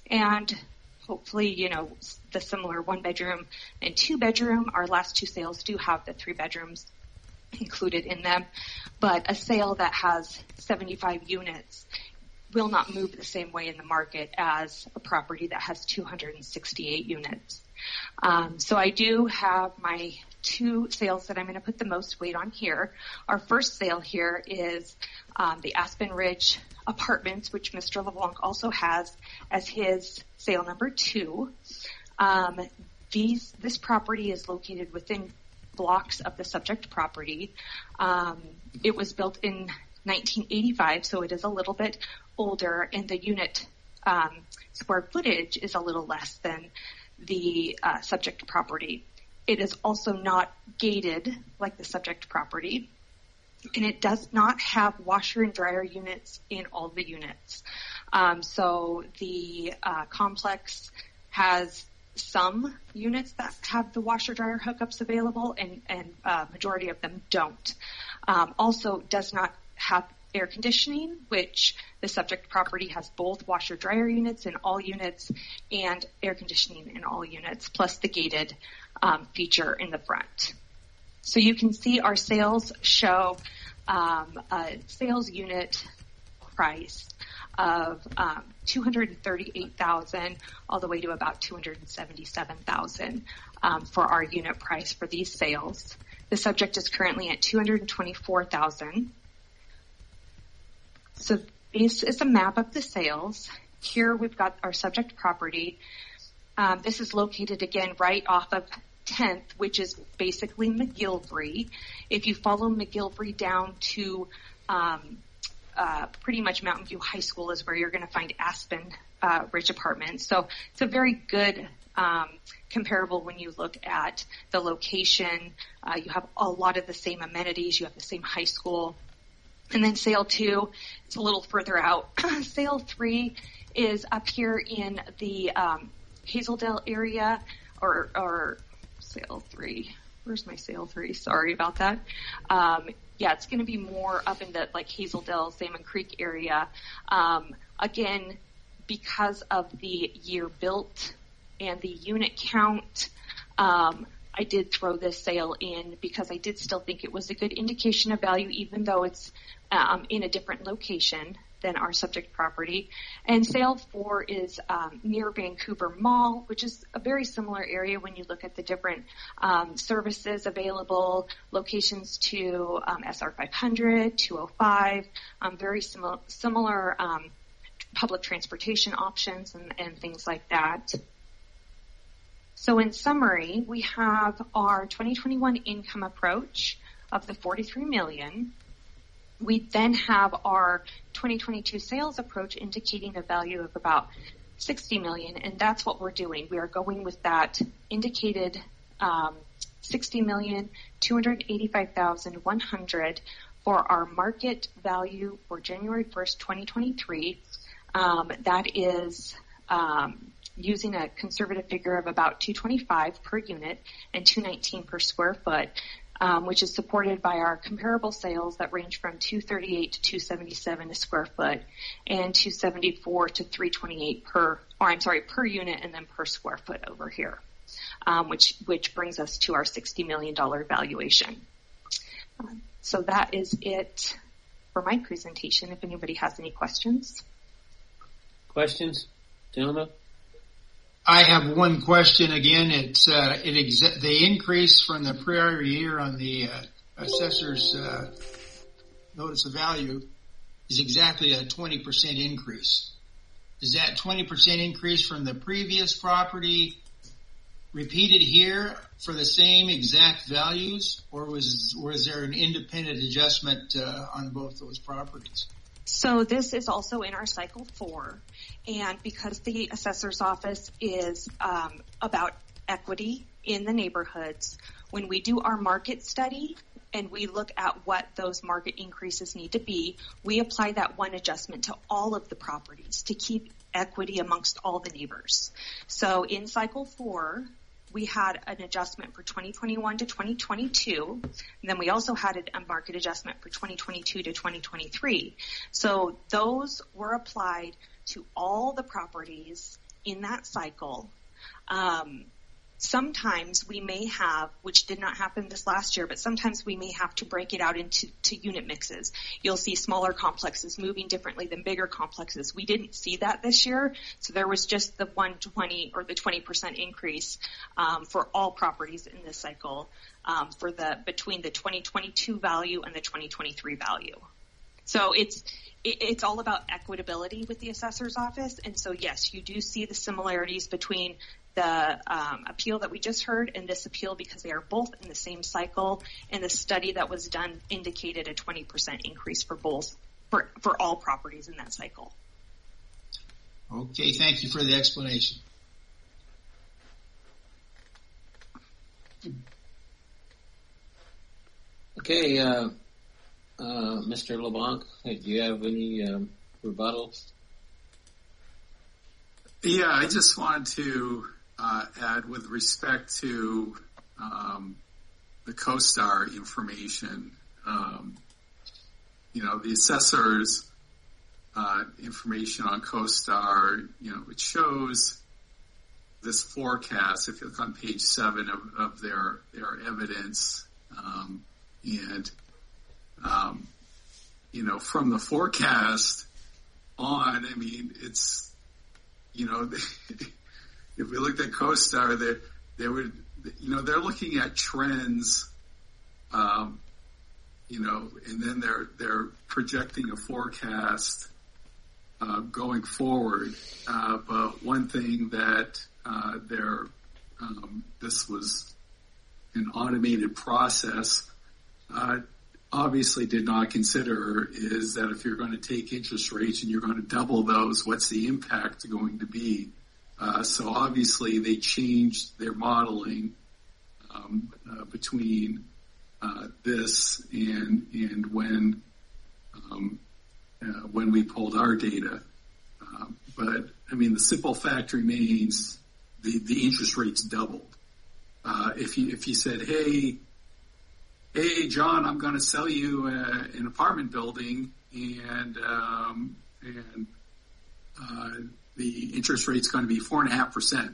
and hopefully, you know, the similar one bedroom and two bedroom. Our last two sales do have the three bedrooms included in them, but a sale that has seventy-five units will not move the same way in the market as a property that has two hundred sixty-eight units. Um, so I do have my two sales that I'm going to put the most weight on here. Our first sale here is um, the Aspen Ridge Apartments, which Mister LeBlanc also has as his sale number two. Um, these this property is located within blocks of the subject property. Um, it was built in nineteen eighty-five, so it is a little bit older, and the unit um, square footage is a little less than the uh, subject property. It is also not gated like the subject property, and it does not have washer and dryer units in all the units. Um, so the uh, complex has some units that have the washer dryer hookups available, and, and uh, majority of them don't. Um, also does not have air conditioning, which the subject property has both washer dryer units in all units and air conditioning in all units, plus the gated um, feature in the front. So you can see our sales show um, a sales unit price of um, two hundred thirty-eight thousand dollars all the way to about two hundred seventy-seven thousand dollars um, for our unit price for these sales. The subject is currently at two hundred twenty-four thousand dollars. So this is a map of the sales. Here we've got our subject property. Um, this is located again right off of tenth, which is basically McGillivray. If you follow McGillivray down to um, uh, pretty much Mountain View High School is where you're going to find Aspen uh, Ridge Apartments. So it's a very good um, comparable when you look at the location. Uh, you have a lot of the same amenities. You have the same high school. And then sale two, it's a little further out. Sale three is up here in the um, Hazeldale area, or, or sale three. Where's my sale three? Sorry about that. Um, yeah, it's going to be more up in the like Hazeldale, Salmon Creek area. Um, again, because of the year built and the unit count, um, I did throw this sale in because I did still think it was a good indication of value, even though it's um, in a different location than our subject property. And sale four is um, near Vancouver Mall, which is a very similar area when you look at the different um, services available, locations to um, S R five hundred, two oh five, um, very similar, similar um, public transportation options and, and things like that. So in summary, we have our twenty twenty-one income approach of the forty-three million dollars. We then have our twenty twenty-two sales approach indicating a value of about sixty million dollars, and that's what we're doing. We are going with that indicated um, sixty million dollars, two hundred eighty-five thousand one hundred dollars for our market value for January first, twenty twenty-three. Um, that is um, using a conservative figure of about two twenty-five per unit and two nineteen per square foot, um, which is supported by our comparable sales that range from two thirty-eight to two seventy-seven a square foot and two seventy-four to three twenty-eight per, or I'm sorry, per unit and then per square foot over here, um, which which brings us to our sixty million dollars valuation. Uh, so that is it for my presentation. If anybody has any questions. Questions, gentlemen? I have one question again. It's uh, it exa- the increase from the prior year on the uh, assessor's uh, notice of value is exactly a twenty percent increase. Is that twenty percent increase from the previous property repeated here for the same exact values, or was was there an independent adjustment uh, on both those properties? So this is also in our cycle four, and because the assessor's office is um, about equity in the neighborhoods, when we do our market study and we look at what those market increases need to be, we apply that one adjustment to all of the properties to keep equity amongst all the neighbors. So in cycle four, we had an adjustment for twenty twenty-one to twenty twenty-two. And then we also had a market adjustment for twenty twenty-two to twenty twenty-three. So those were applied to all the properties in that cycle. Um, sometimes we may have, which did not happen this last year, but sometimes we may have to break it out into to unit mixes. You'll see smaller complexes moving differently than bigger complexes. We didn't see that this year, so there was just the one hundred twenty or the twenty percent increase um, for all properties in this cycle um, for the between the twenty twenty-two value and the twenty twenty-three value. So it's it, it's all about equitability with the assessor's office, and so yes, you do see the similarities between the um, appeal that we just heard and this appeal because they are both in the same cycle, and the study that was done indicated a twenty percent increase for both, for, for all properties in that cycle. Okay, thank you for the explanation. Okay, uh, uh, Mister LeBlanc, do you have any um, rebuttals? Yeah, I just wanted to uh, add with respect to um, the CoStar information. Um, you know, the assessor's uh, information on CoStar, you know, it shows this forecast, if you look on page seven of, of their, their evidence, um, and, um, you know, from the forecast on, I mean, it's, you know, if we looked at CoStar, they, they would, you know, they're looking at trends, um, you know, and then they're, they're projecting a forecast, uh, going forward. Uh, but one thing that, uh, they're, um, this was an automated process, uh, obviously did not consider is that if you're going to take interest rates and you're going to double those, what's the impact going to be? Uh, so obviously they changed their modeling um, uh, between uh, this and and when um, uh, when we pulled our data. Uh, but I mean, the simple fact remains the the interest rates doubled. Uh, if you if you said, hey. Hey, John, I'm going to sell you uh, an apartment building, and um, and uh, the interest rate's going to be four and a half percent.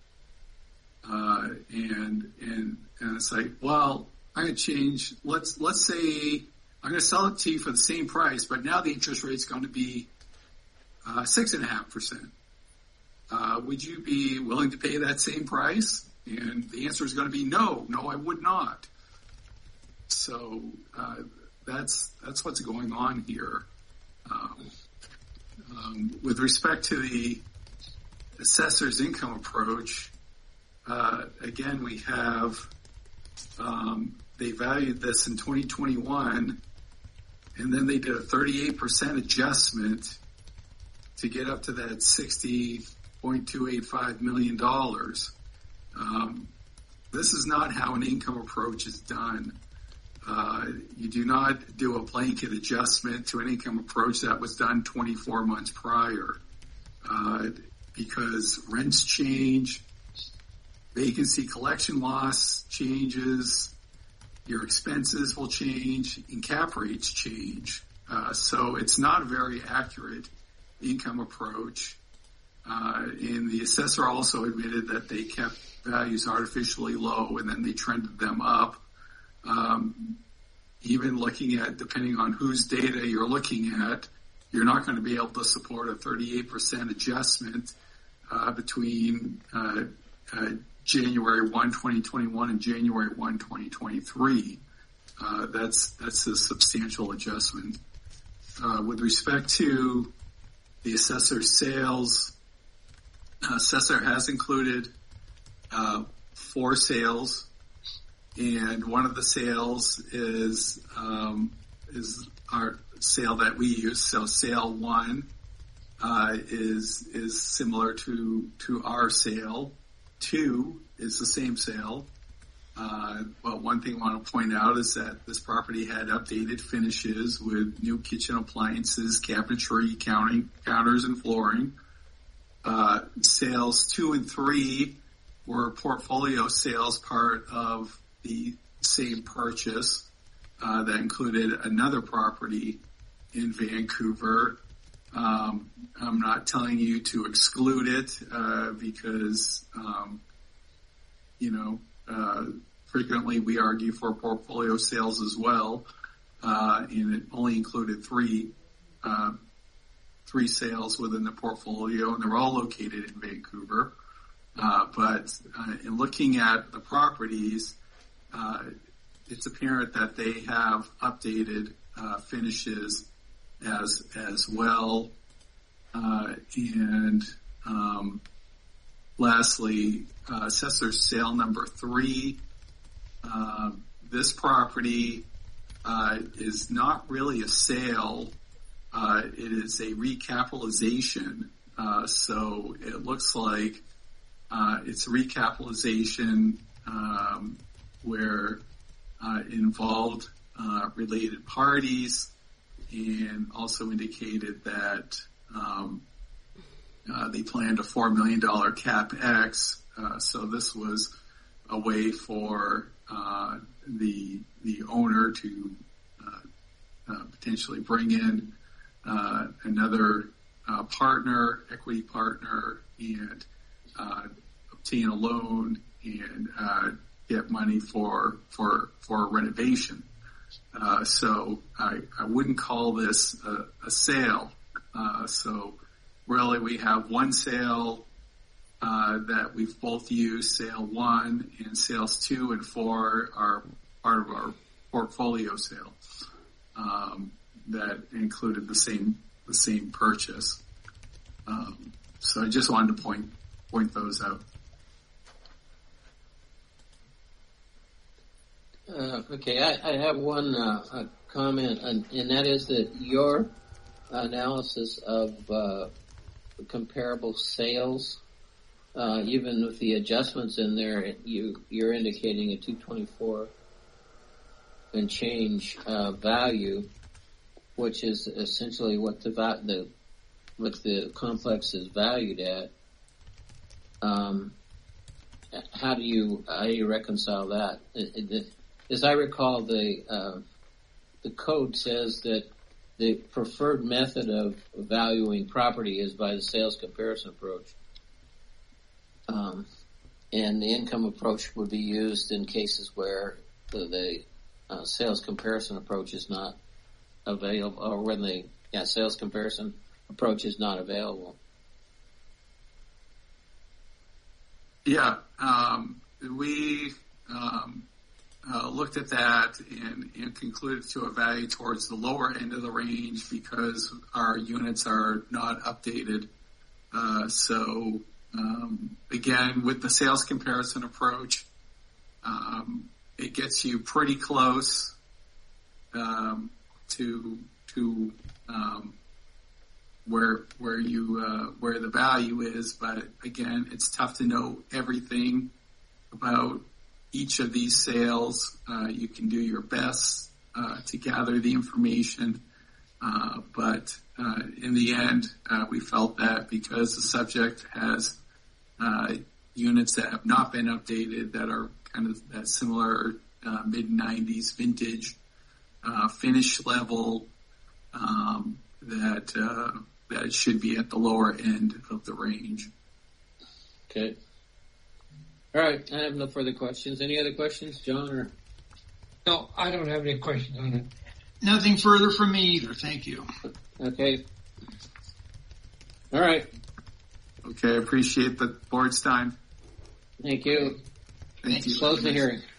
Uh, and and and it's like, well, I'm going to change. Let's let's say I'm going to sell it to you for the same price, but now the interest rate's going to be uh, six and a half percent. Uh, would you be willing to pay that same price? And the answer is going to be no, no, I would not. So uh, that's that's what's going on here. Um, um, with respect to the assessor's income approach, uh, again, we have um, they valued this in twenty twenty-one, and then they did a thirty-eight percent adjustment to get up to that sixty point two eight five million dollars. Um, this is not how an income approach is done. Uh, you do not do a blanket adjustment to an income approach that was done twenty-four months prior, uh, because rents change, vacancy collection loss changes, your expenses will change, and cap rates change. Uh, so it's not a very accurate income approach. Uh, and the assessor also admitted that they kept values artificially low and then they trended them up. Um, even looking at, depending on whose data you're looking at, you're not going to be able to support a thirty-eight percent adjustment uh, between uh, uh, January first, twenty twenty-one and January first, twenty twenty-three. Uh, that's that's a substantial adjustment. Uh, with respect to the assessor's sales, uh, assessor has included uh, four sales. And one of the sales is um, is our sale that we use. So sale one uh, is is similar to to our sale. Two is the same sale. Uh, but one thing I want to point out is that this property had updated finishes with new kitchen appliances, cabinetry, counting counters, and flooring. Uh, sales two and three were portfolio sales, part of the same purchase uh, that included another property in Vancouver. um, I'm not telling you to exclude it uh, because, um, you know, uh, frequently we argue for portfolio sales as well, uh, and it only included three uh, three sales within the portfolio, and they're all located in Vancouver. Uh, but uh, in looking at the properties, uh, it's apparent that they have updated uh, finishes as as well. Uh, and um, lastly, uh, assessor's sale number three. Uh, this property uh, is not really a sale. Uh, it is a recapitalization. Uh, so it looks like uh, it's a recapitalization um, where uh, it involved uh, related parties, and also indicated that um, uh, they planned a four million dollars CapEx. Uh, so this was a way for uh, the the owner to uh, uh, potentially bring in uh, another uh, partner, equity partner, and uh, obtain a loan and uh, get money for for for renovation. Uh, so I, I wouldn't call this a, a sale. Uh, so really we have one sale uh, that we've both used, sale one, and sales two and four are part of our portfolio sale um, that included the same the same purchase. Um, so I just wanted to point point those out. Uh, okay, I, I have one uh, a comment, and, and that is that your analysis of uh, comparable sales, uh, even with the adjustments in there, you you're indicating a two twenty-four and change uh, value, which is essentially what the the what the complex is valued at. Um, how do you how do you reconcile that? It, it, As I recall, the uh, the code says that the preferred method of valuing property is by the sales comparison approach, um, and the income approach would be used in cases where the, the uh, sales comparison approach is not available, or when the yeah, sales comparison approach is not available. Yeah, um, we. Um Uh, looked at that and, and concluded to a value towards the lower end of the range because our units are not updated. Uh, so, um, again, with the sales comparison approach, um, it gets you pretty close um, to to um, where where you uh, where the value is. But again, it's tough to know everything about each of these sales. Uh, you can do your best uh, to gather the information, uh, but uh, in the end, uh, we felt that because the subject has uh, units that have not been updated, that are kind of that similar uh, mid nineties vintage uh, finish level, um, that uh, that it should be at the lower end of the range. Okay. All right, I have no further questions. Any other questions, John? Or no, I don't have any questions on it. Nothing further from me either. Thank you. Okay. All right. Okay, I appreciate the board's time. Thank you. Thank you. Close the hearing.